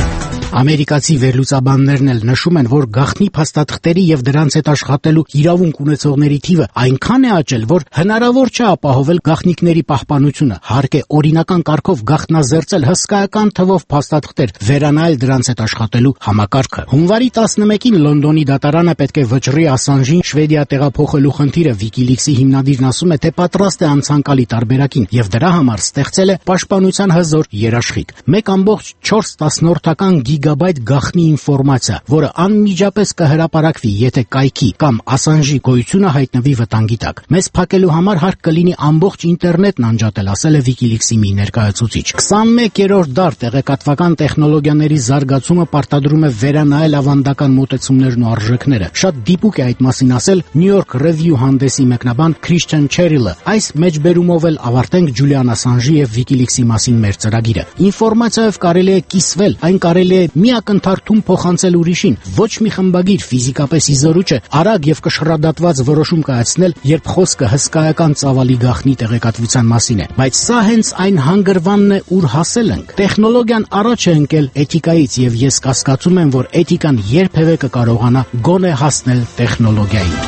Ամերիկացի վերլուծաբաններն էլ նշում են, որ գաղտնի փաստաթղթերի եւ դրանց հետ աշխատելու իրավունք ունեցողների թիվը այնքան է աճել, որ հնարավոր չէ ապահովել գաղտնիքների պահպանությունը, հարկ է օրինական կարգով գաղտնազերծել հսկայական թվով փաստաթղթեր, վերանայել դրանց հետ աշխատելու համակարգը։ Հունվարի տասնմեկին Լոնդոնի դատարանը պետք է վճռի Ասանժին Շվեդիա տեղափոխելու խնդիրը։ Wikileaks-ի հիմնադիրն ասում է, թե պատրաստ է անցանկալի տարբերակին եւ դրա համար ստեղծել է պաշտպանության հզոր երաշխիք։ մեկ կόμ չորս տասնորդական գիգաբայթ գաղտնի ինֆորմացիա, որը անմիջապես կհրապարակվի, եթե կայքի կամ Ասանժի գոյությունը հայտնվի վտանգի տակ։ Մեզ փակելու համար հարկ կլինի ամբողջ ինտերնետն անջատել, ասել է Wikileaks-ի մի ներկայացուցիչ։ քսանմեկերորդ դար տեղեկատվական տեխնոլոգիաների զարգացումը պարտադրում է վերանայել ավանդական մոտեցումներն ու արժեքները։ Շատ դիպուկ է այդ մասին ասել New York Review հանդեսի մեկնաբան Christian Cherrill-ը։ Այս մեջբերումով էլ ավարտենք Ջուլիան Ասանժի եւ Wikileaks-ի մասին մեր ծրագիրը։ Ինֆորմացիայով կարելի է կիսվել, այն կարելի է մի ակնթարթում փոխանցել ուրիշին։ Ոչ մի խմբագիր ֆիզիկապես իզորու չէ արագ եւ կշռադատված որոշում կայացնել, երբ խոսքը հսկայական ծավալի գաղտնի տեղեկատվության մասին է։ Բայց սա հենց այն հանգրվանն է, ուր հասել ենք։ Տեխնոլոգիան առաջ է ընկել էթիկայից եւ ես կասկածում եմ, որ էթիկան երբևէ կկարողանա գոնե հասնել տեխնոլոգիային։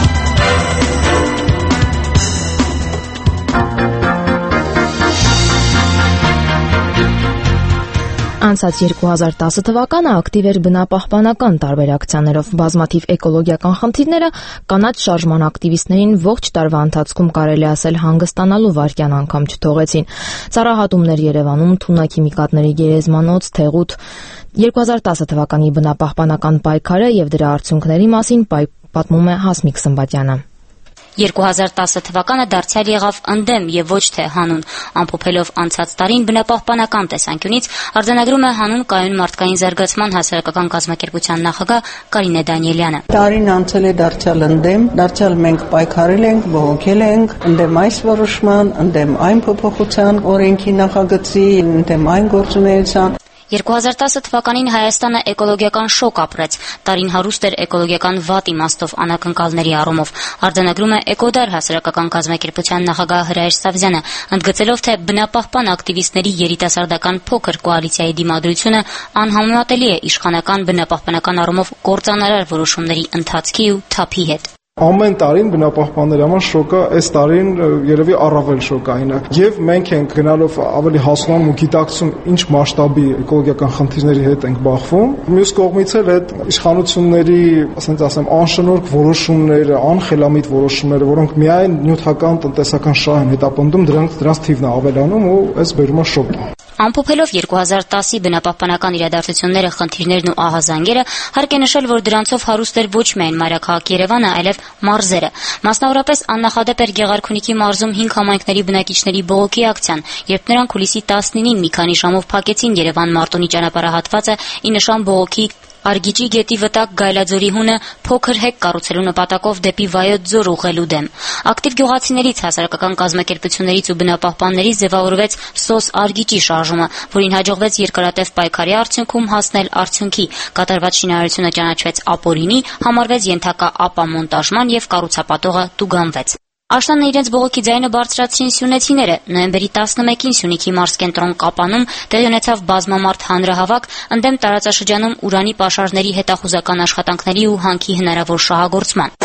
Անցած երկու հազար տասը թվականը ակտիվ էր բնապահպանական տարբեր ակցիաներով, բազմաթիվ էկոլոգիական խնդիրները կանաչ շարժման ակտիվիստներին ողջ տարվա ընթացքում կարելի ասել հանգստանալու վայրկյան անգամ չթողեցին։ Ծառահատումներ Երևանում, թունաքիմիկատների գերեզմանոց, Թեղուտ, երկու հազար տասը թվականի բնապահպանական պայքարը եւ դրա արդյունքների մասին պատմում է Հասմիկ Սմբատյանը։ երկու հազար տասը թվականը դարձյալ եղավ ընդդեմ եւ ոչ թե հանուն, ամփոփելով անցած տարին բնապահպանական տեսանկյունից արձանագրում է հանուն կայուն մարդկային զարգացման հասարակական կազմակերպության նախագահ Կարինե Դանիելյանը։ Տարին անցել է դարձյալ ընդդեմ, դարձյալ մենք պայքարել ենք, բողոքել ենք ընդդեմ այս որոշման, ընդդեմ այն փոփոխության օրենքի նախագծի, ընդդեմ այն գործունեության։ երկու հազար տասը թվականին Հայաստանը էկոլոգիական շոկ ապրեց։ Տարին հարուստ էր էկոլոգիական վատ իմաստով անակնկալների առումով։ Արձանագրում է Էկոդար հասարակական կազմակերպության նախագահ Հրայր Սավզյանը, ընդգծելով, թե բնապահպան ակտիվիստների երիտասարդական փոքր կոալիցիայի դիմադրությունը անհամեմատելի է իշխանական բնապահպանական առումով կործանարար որոշումների ընթացքի ու թափի հետ։ Ամեն տարին բնապահպանների համար շոկը, այս տարին երևի առավել շոկային է։ Եվ մենք ենք գնալով ավելի հասունանում ու գիտակցում ինչ մասշտաբի էկոլոգիական խնդիրների հետ ենք բախվում։ Մյուս կողմից էլ այդ իշխանությունների, ասենք ասեմ, անշնորհք որոշումները, անխելամիտ որոշումները, որոնք միայն նյութական տնտեսական շահ են հետապնդում, դրանց դրանց թիվն է ավելանում ու այս բերում է շոկ։ Ամփոփելով երկու հազար տասի բնապահպանական իրադարձությունները, խնդիրներն ու ահազանգերը, հարկ է նշել, որ դրանցով հարուստ էր ոչ միայն մայրաքաղաք Երևանը, այլև մարզերը։ Մասնավորապես աննախադեպ էր Գեղարքունիքի մարզում հինգ համայնքների բնակիչների բողոքի ակցիան, երբ նրանք հուլիսի տասնինին մի քանի ժամով փակեցին Երևան-Մարտունի ճանապարհահատվածը ի նշան բողոքի Արգիճի գետի վտակ Գայլաձորի հունը փոքր հեկ կառուցելու նպատակով դեպի Վայոց ձոր ուղղելու դեմ։ Ակտիվ գյուղացիներից, հասարակական կազմակերպություններից ու բնապահպաններից ձևավորվեց Սոս Արգիճի շարժումը, որին հաջողվեց երկարատև պայքարի արդյունքում հասնել արդյունքի։ Կատարված շինարարությունը ճանաչվեց ապօրինի, համարվեց ենթակա ապամոնտաժման եւ կառուցապատողը տուգանվեց։ Աշնանը իրենց բողոքի ձայնը բարձրացրին սյունեցիները։ Նոյեմբերի տասնմեկին Սյունիքի մարզկենտրոն Կապանում տեղի ունեցավ բազմամարդ հանրահավաք ընդդեմ տարածաշրջանում ուրանի պաշարների հետախուզական աշխատանքների ու հանքի հնարավոր շահագործման։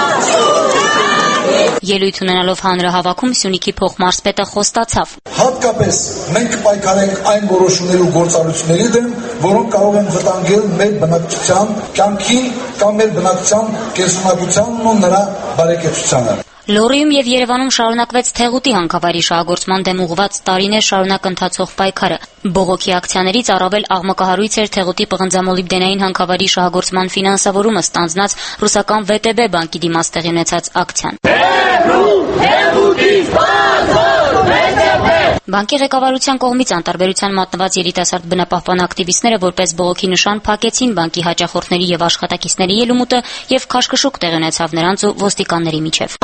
Ելույթ ունենալով հանրահավաքում Սյունիքի փոխմարզպետը խոստացավ. Հատկապես մենք պայքարենք այն որոշումների ու գործառույթների դեմ, որոնք կարող են վտանգել մեր բնակչության կյանքին կամ մեր բնակչության կենսունակությանն ու նրա բարեկեցությանը։ Լոռիում եւ Երևանում շարունակվեց Թեղուտի հանքավայրի շահագործման դեմ ուղղված տարիներ շարունակ ընթացող պայքարը։ Բողոքի ակցիաներից առավել աղմկահարույց էր Թեղուտի պղնձամոլիբդենային հանքավայրի շահագործման ֆինանսավորումը ստանձնած ռուսական վե տե բե բանկի դիմաց տեղի ունեցած ակցիան։ Բանկի ղեկավարության կողմից անտարբերության մատնված երիտասարդ բնապահպան ակտիվիստները որպես բողոքի նշան փակեցին բանկի հաճախորդների եւ աշխատակիցների ելումուտը եւ քաշքշուկ տեղի ունեցավ նրանց ու ոստիկանների միջեւ։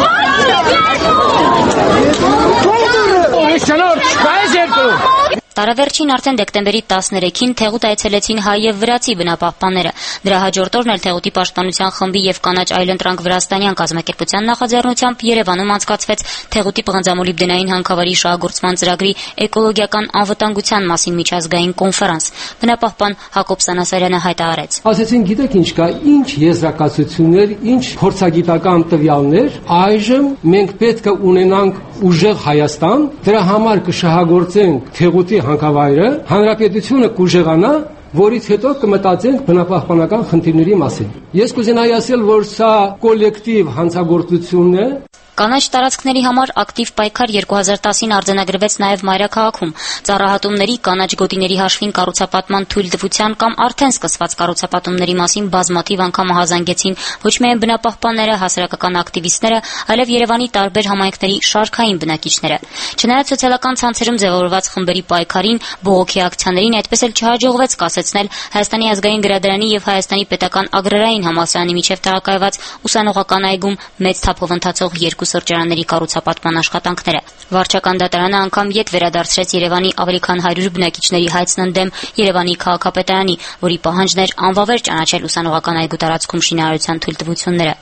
Տարեվերջին արդեն դեկտեմբերի տասներեքին Թեղուտ այցելեցին հայ եւ վրացի բնապահպանները։ Դրա հաջորդ օրն էլ Թեղուտի պաշտպանության խմբի եւ կանաչ այլընտրանք վրաստանյան կազմակերպության նախաձեռնությամբ Երևանում անցկացվեց Թեղուտի պղնձամոլիբդենային հանքավարի շահագործման ծրագրի էկոլոգիական անվտանգության մասին միջազգային կոնֆերանս։ Բնապահպան Հակոբ Սանասարյանը հայտարարեց. Ասեցին, գիտեք ինչ կա, ինչ եզրակացություններ, ինչ փորձագիտական տվյալներ, այժմ մենք պետք է ունենանք ուժեղ Հայաստան, դրա համար կշահագործենք Թեղուտի հանքավայրը, հանրապետությունը կուժեղանա, որից հետո կմտածենք բնապահպանական խնդիրների մասին։ Ես կուզենայի ասել, որ սա կոլեկտիվ հանցագործություն է։ Կանաչ տարածքների համար ակտիվ պայքար երկու հազար տասին արձանագրվեց նաև Մայրաքաղաքում։ Ծառահատումների, կանաչ գոտիների հաշվին կառուցապատման թույլտվության կամ արդեն սկսված կառուցապատումների մասին բազմաթիվ անգամ ահազանգեցին ոչ միայն բնապահպանները, հասարակական ակտիվիստները, այլև Երևանի տարբեր համայնքների շարքային բնակիչները։ Չնայած սոցիալական ցանցերում ձևավորված խմբերի պայքարին, բողոքի ակցիաներին այդպես էլ չհաջողվեց կասեցնել Հայաստանի ազգային գրադարանի եւ Հայաստանի պետական ագրարային համալսարանի միջև տեղակայված ուսանողական այգում մեծ թափով ընթացող երկու սրճարանների կառուցապատման աշխատանքները։ Վարչական դատարանը անգամ ետ վերադարձրեց Երևանի ավելի քան հարյուր բնակիչների հայցն ընդդեմ Երևանի քաղաքապետարանի, որի պահանջն էր անվավեր ճանաչել ուսանողական այգու տարածքում շինարարության թույլտվությունները։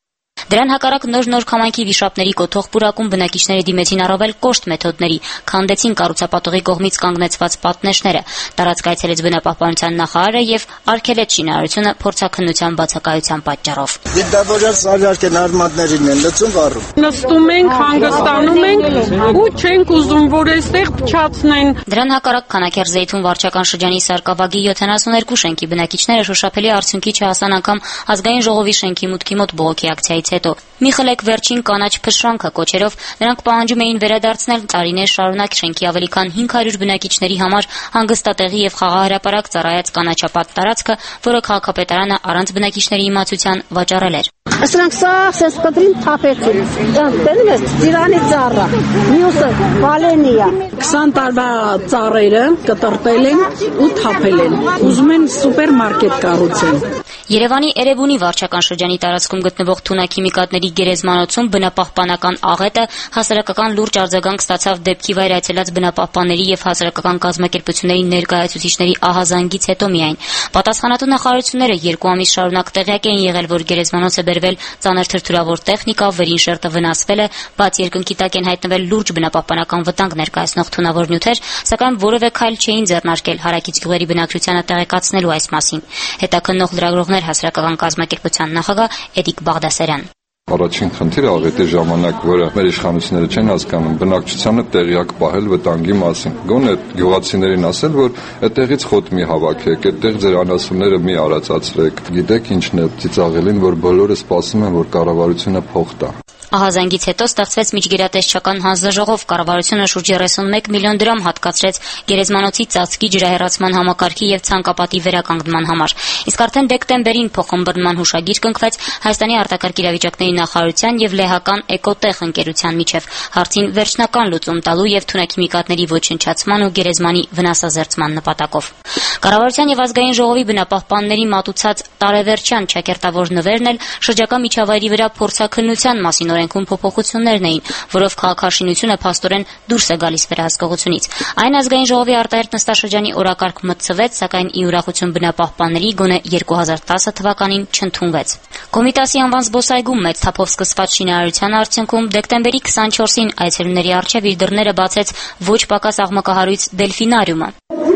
Դրան հակառակ նոր-նոր համայնքի վիշապների կոթող պուրակում բնակիչները դիմեցին առավել կոշտ մեթոդների, քանդեցին կառուցապատողի կողմից կանգնեցված պատնեշները, տարածք այցելեց բնապահպանության նախարարը եւ արգելեց շինարարությունը փորձաքննության բացակայության պատճառով։ Դիտավորյալ սարյարքեն արմատներին են լցում վառում։ Նստում ենք, հանգստանում ենք ու չենք ուզում, որ այստեղ փչացնեն։ Դրան հակառակ Քանաքեռ-Զեյթուն վարչական շրջանի Սարգսակի յոթանասուներկու շենքի բնակիչները շոշափելի արդյունքի չհասան անգամ ազգային ժողովի շենքի մուտքի մոտ բողոքի ակցիայից հետո։ Մի խլեք վերջին կանաչ փշրանքը կոչերով նրանք պահանջում էին վերադարձնել տարիներ շարունակ շենքի ավելի քան հինգ հարյուր բնակիչների համար հանգստատեղի եւ խաղահրապարակ ծառայած կանաչապատ տարածքը, որը քաղաքապետարանը առանց բնակիչների իմացության վաճառել էր։ Սրանք սա սես կտրին թափեցին։ Դերում ես ծիրանի ծառա, մյուսը վալենիա։ քսան տարվա ծառերը կտրտել են ու թափել են։ Ուզում են սուպերմարկետ կառուցեն։ Երևանի Էրեբունի վարչական շրջանի տարածքում գտնվող թունաքիմիկատների գերեզմանոցում բնապահպանական աղետը հասարակական լուրջ արձագանք ստացավ դեպքի վայր այցելած բնապահպանների եւ հասարակական կազմակերպությունների ներկայացուցիչների ահազանգից հետո միայն։ Պատասխանատու նախարարությունները երկու ամիս շարունակ տեղյակ էին եղել, որ գերեզմանոցը բերվել ծանր թրթուրավոր տեխնիկա, վերին շերտը վնասվել է, բաց երկնքի տակ են հայտնվել լուրջ բնապահպանական վտանգ ներկայացնող թունավոր նյութեր, սակայն որևէ քայլ չէին ձեռնարկել հարակից գյուղերի բնակչությանը տեղեկացնելու այս մասին։ Հետաքննող լրագրողներ հասարակական կազմակերպության նախագահ Էդիկ Բաղդասարյան։ Առաջին խնդիրը աղետի ժամանակ, որը մեր իշխանությունները չեն հասկանում, բնակչությանը տեղյակ պահել վտանգի մասին։ Գոնե գյուղացիներին ասել, որ այդտեղից խոտ մի հավաքեք, այդտեղ ձեր անասունները մի արածացրեք։ Գիտեք ինչն է ծիծաղելին, որ բոլորը սպասում են, որ կառավարությունը փող տա։ Ահազանգից հետո ստեղծվեց միջգերատեսչական հանձնաժողով, կառավարությունը շուրջ երեսունմեկ միլիոն դրամ հատկացրեց գերեզմանոցի ծածկի ջրահեռացման համակարգի եւ ցանկապատի վերականգնման համար։ Իսկ արդեն դեկտեմբերին փոխըմբռնման հուշագիր կնքվեց Հայաստանի արտակարգ իրավիճակների նախարարության եւ Լեհական Էկոտեխ ընկերության միջև հարցին վերջնական լուծում տալու եւ թունաքիմիկատների ոչնչացման ու գերեզմանի վնասազերծման նպատակով։ Կառավարության եւ ազգային ժողովի բնապահպանների մատուցած տարեվերջյան ճակերտավոր նվերն էլ շրջակա միջավայրի վրա փորձաքննության մասին օրենքում փոփոխություններն էին, որով քաղաքաշինությունը փաստորեն դուրս է գալիս վերահսկողությունից։ Այն ազգային ժողովի արտահերտ նստաշրջանի օրակարգ մտցվեց, սակայն ի ուրախություն բնապահպանների գոնե երկու հազար տասը թվականին չընդունվեց։ Կոմիտասի անվան զբոսայգում մեծ թափով սկսված շինարարության արդյունքում դեկտեմբերի քսանչորսին այցելուների առջև իր դռները բացեց ոչ պակաս աղմկահարույց դելֆինարիումը։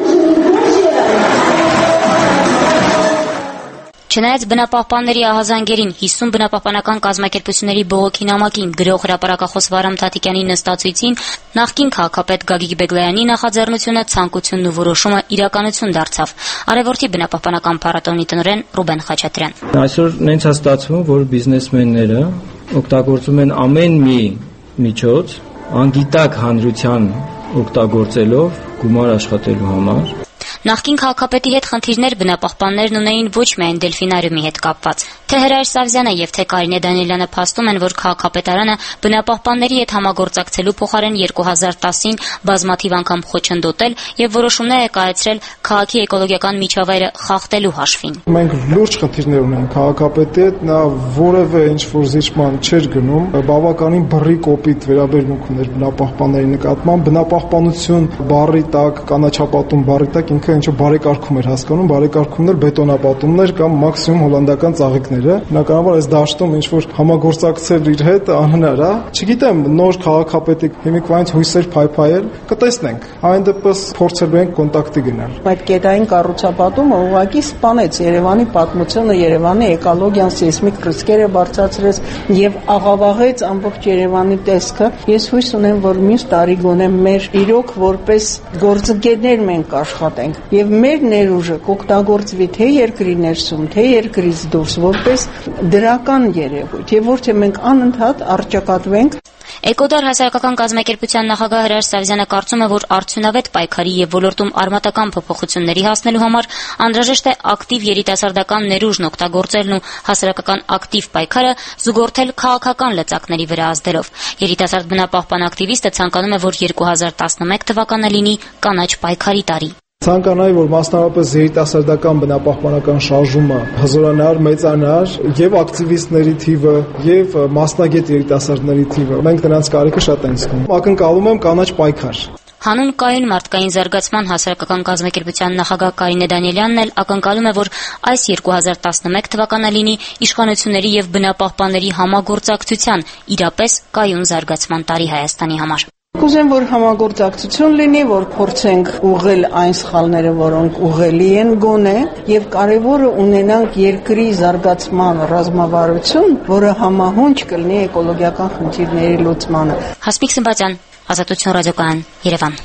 Չնայած բնապահպանների ահազանգերին, հիսուն բնապահպանական կազմակերպությունների բողոքի նամակին, գրող հրապարակախոս Վարամ Թաթիկյանի նստացույցին, նախկին քաղաքապետ Գագիկ Բեգլայանի նախաձեռնությունը, ցանկությունն ու որոշումը իրականություն դարձավ։ Արևորտի բնապահպանական փառատոնի տնօրեն Ռուբեն Խաչատրյան։ Այսօր նենց է ստացվում, որ բիզնեսմենները օգտագործում են ամեն մի միջոց, անգիտակ հանրության օգտագործելով գումար աշխատելու համար։ Նախկին քաղաքապետի հետ խնդիրներ բնապահպաններն ունեին ոչ միայն Դելֆինարիումի հետ կապված։ Թե Հրայր Սավզյանը եւ թե Կարինե Դանիելյանը փաստում են, որ քաղաքապետարանը բնապահպանների հետ համագործակցելու փոխարեն երկու հազար տասին բազմաթիվ անգամ խոչընդոտել եւ որոշումներ է կայացրել քաղաքի էկոլոգիական միջավայրը խախտելու հաշվին։ Մենք լուրջ խնդիրներ ունենք քաղաքապետի հետ, նա որևէ ինչ-որ զիջման չէր գնում, բավականին բռի կոպիտ վերաբերմունք ուներ բնապահպանների նկատմամբ, բնապահպանություն բառի տակ, կանաչապատում բառի տակ ինքը ինչը բարեկարգում էր հասկանում, բարեկարգումն էլ բետոնապատումներ կամ մաքսիմում հոլանդական ծաղիկները։ Բնականաբար այս դաշտում ինչ-որ համագործակցել իր հետ անհնար է։ Չգիտեմ, նոր քաղաքապետի հիմիկվանից հույսեր փայփայել, կտեսնենք։ Այն դեպս փորձելու ենք կոնտակտի գնալ։ Այդ կետային կառուցապատումը ուղղակի սպանեց Երևանի պատմությունը, Երևանի էկոլոգիան, սեյսմիկ ռիսկերը բարձրացրեց եւ աղավաղեց ամբողջ Երևանի տեսքը։ Ես հույս ունեմ, որ մյուս տարի գոնե մեր իրոք որպես գործընկերներ մենք աշխատենք եւ մեր ներուժը կօգտագործվի թե երկրի ներսում, թե երկրից դուրս որպես դրական երևույթ եւ ոչ թե մենք անընդհատ առճակատվենք։ Էկոդար հասարակական կազմակերպության նախագահ Հրայր Սավզյանը կարծում է, որ արդյունավետ պայքարի եւ ոլորտում արմատական փոփոխությունների հասնելու համար անհրաժեշտ է ակտիվ երիտասարդական ներուժն օգտագործելն ու հասարակական ակտիվ պայքարը զուգորդել քաղաքական լծակների վրա ազդելով։ Երիտասարդ բնապահպան ակտիվիստը ցանկանում է, որ երկու հազար տասնմեկ թվականը լինի կանաչ պայքարի տարի։ Ցանկանայի, որ մասնավորապես երիտասարդական բնապահպանական շարժումը հզորանար, մեծանար եւ ակտիվիստների թիվը եւ մասնագետ երիտասարդների թիվը։ Մենք նրանց կարիքը շատ ենք զգում։ Ակնկալում եմ կանաչ պայքար։ Հանուն կայուն մարդկային զարգացման հասարակական կազմակերպության նախագահ Կարինե Դանիելյանն էլ ակնկալում է, որ այս երկու հազար տասնմեկ թվականը լինի իշխանությունների եւ բնապահպանների համագործակցության իրապես կայուն զարգացման տարի Հայաստանի համար։ Կուզեմ, որ համագործակցություն լինի, որ փորձենք ուղղել այն սխալները, որոնք ուղղելի են գոնե, եւ կարեւորը ունենանք երկրի զարգացման ռազմավարություն, որը համահունչ կլինի էկոլոգիական խնդիրների լուծմանը։ Հասմիկ Սմբատյան, Ազատություն ռադիոկայան, Երևան։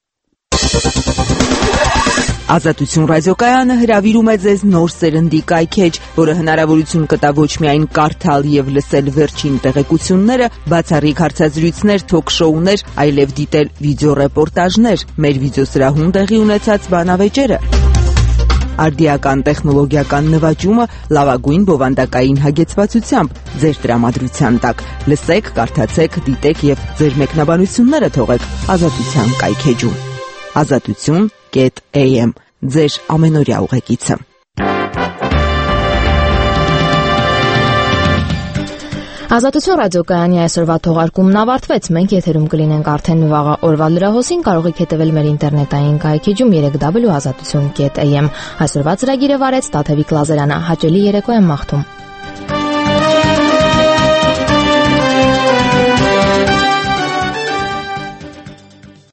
Ազատություն ռադիոկայանը հրավիրում է ձեզ նոր սերնդի կայքեջ, որը հնարավորություն կտա ոչ միայն կարդալ եւ լսել վերջին տեղեկությունները, բացառիկ հարցազրույցներ, թոք-շոուներ, այլև դիտել վիդեոռեպորտաժներ, մեր վիդեոսրահում տեղի ունեցած բանավեճերը։ Արդիական տեխնոլոգիական նվաճումը լավագույն բովանդակային հագեցվածությամբ ձեր տրամադրության տակ։ Լսեք, կարդացեք, դիտեք եւ ձեր մեկնաբանությունները թողեք Ազատության կայքեջում։ Ազատություն կետ էյ էմ ձեր ամենօրյա ուղեկիցը։ Ազատություն ռադիոկայանի այսօրվա թողարկումն ավարտվեց։ Մենք եթերում կլինենք արդեն վաղը օրվա լրահոսին, կարող եք հետևել մեր ինտերնետային կայքեջում երեք դաբլյու ազատություն կետ էյ էմ։ Այսօրվա ծրագիրը վարեց Տաթևիկ Լազարյանը։ Հաճելի երեկո եմ մաղթում։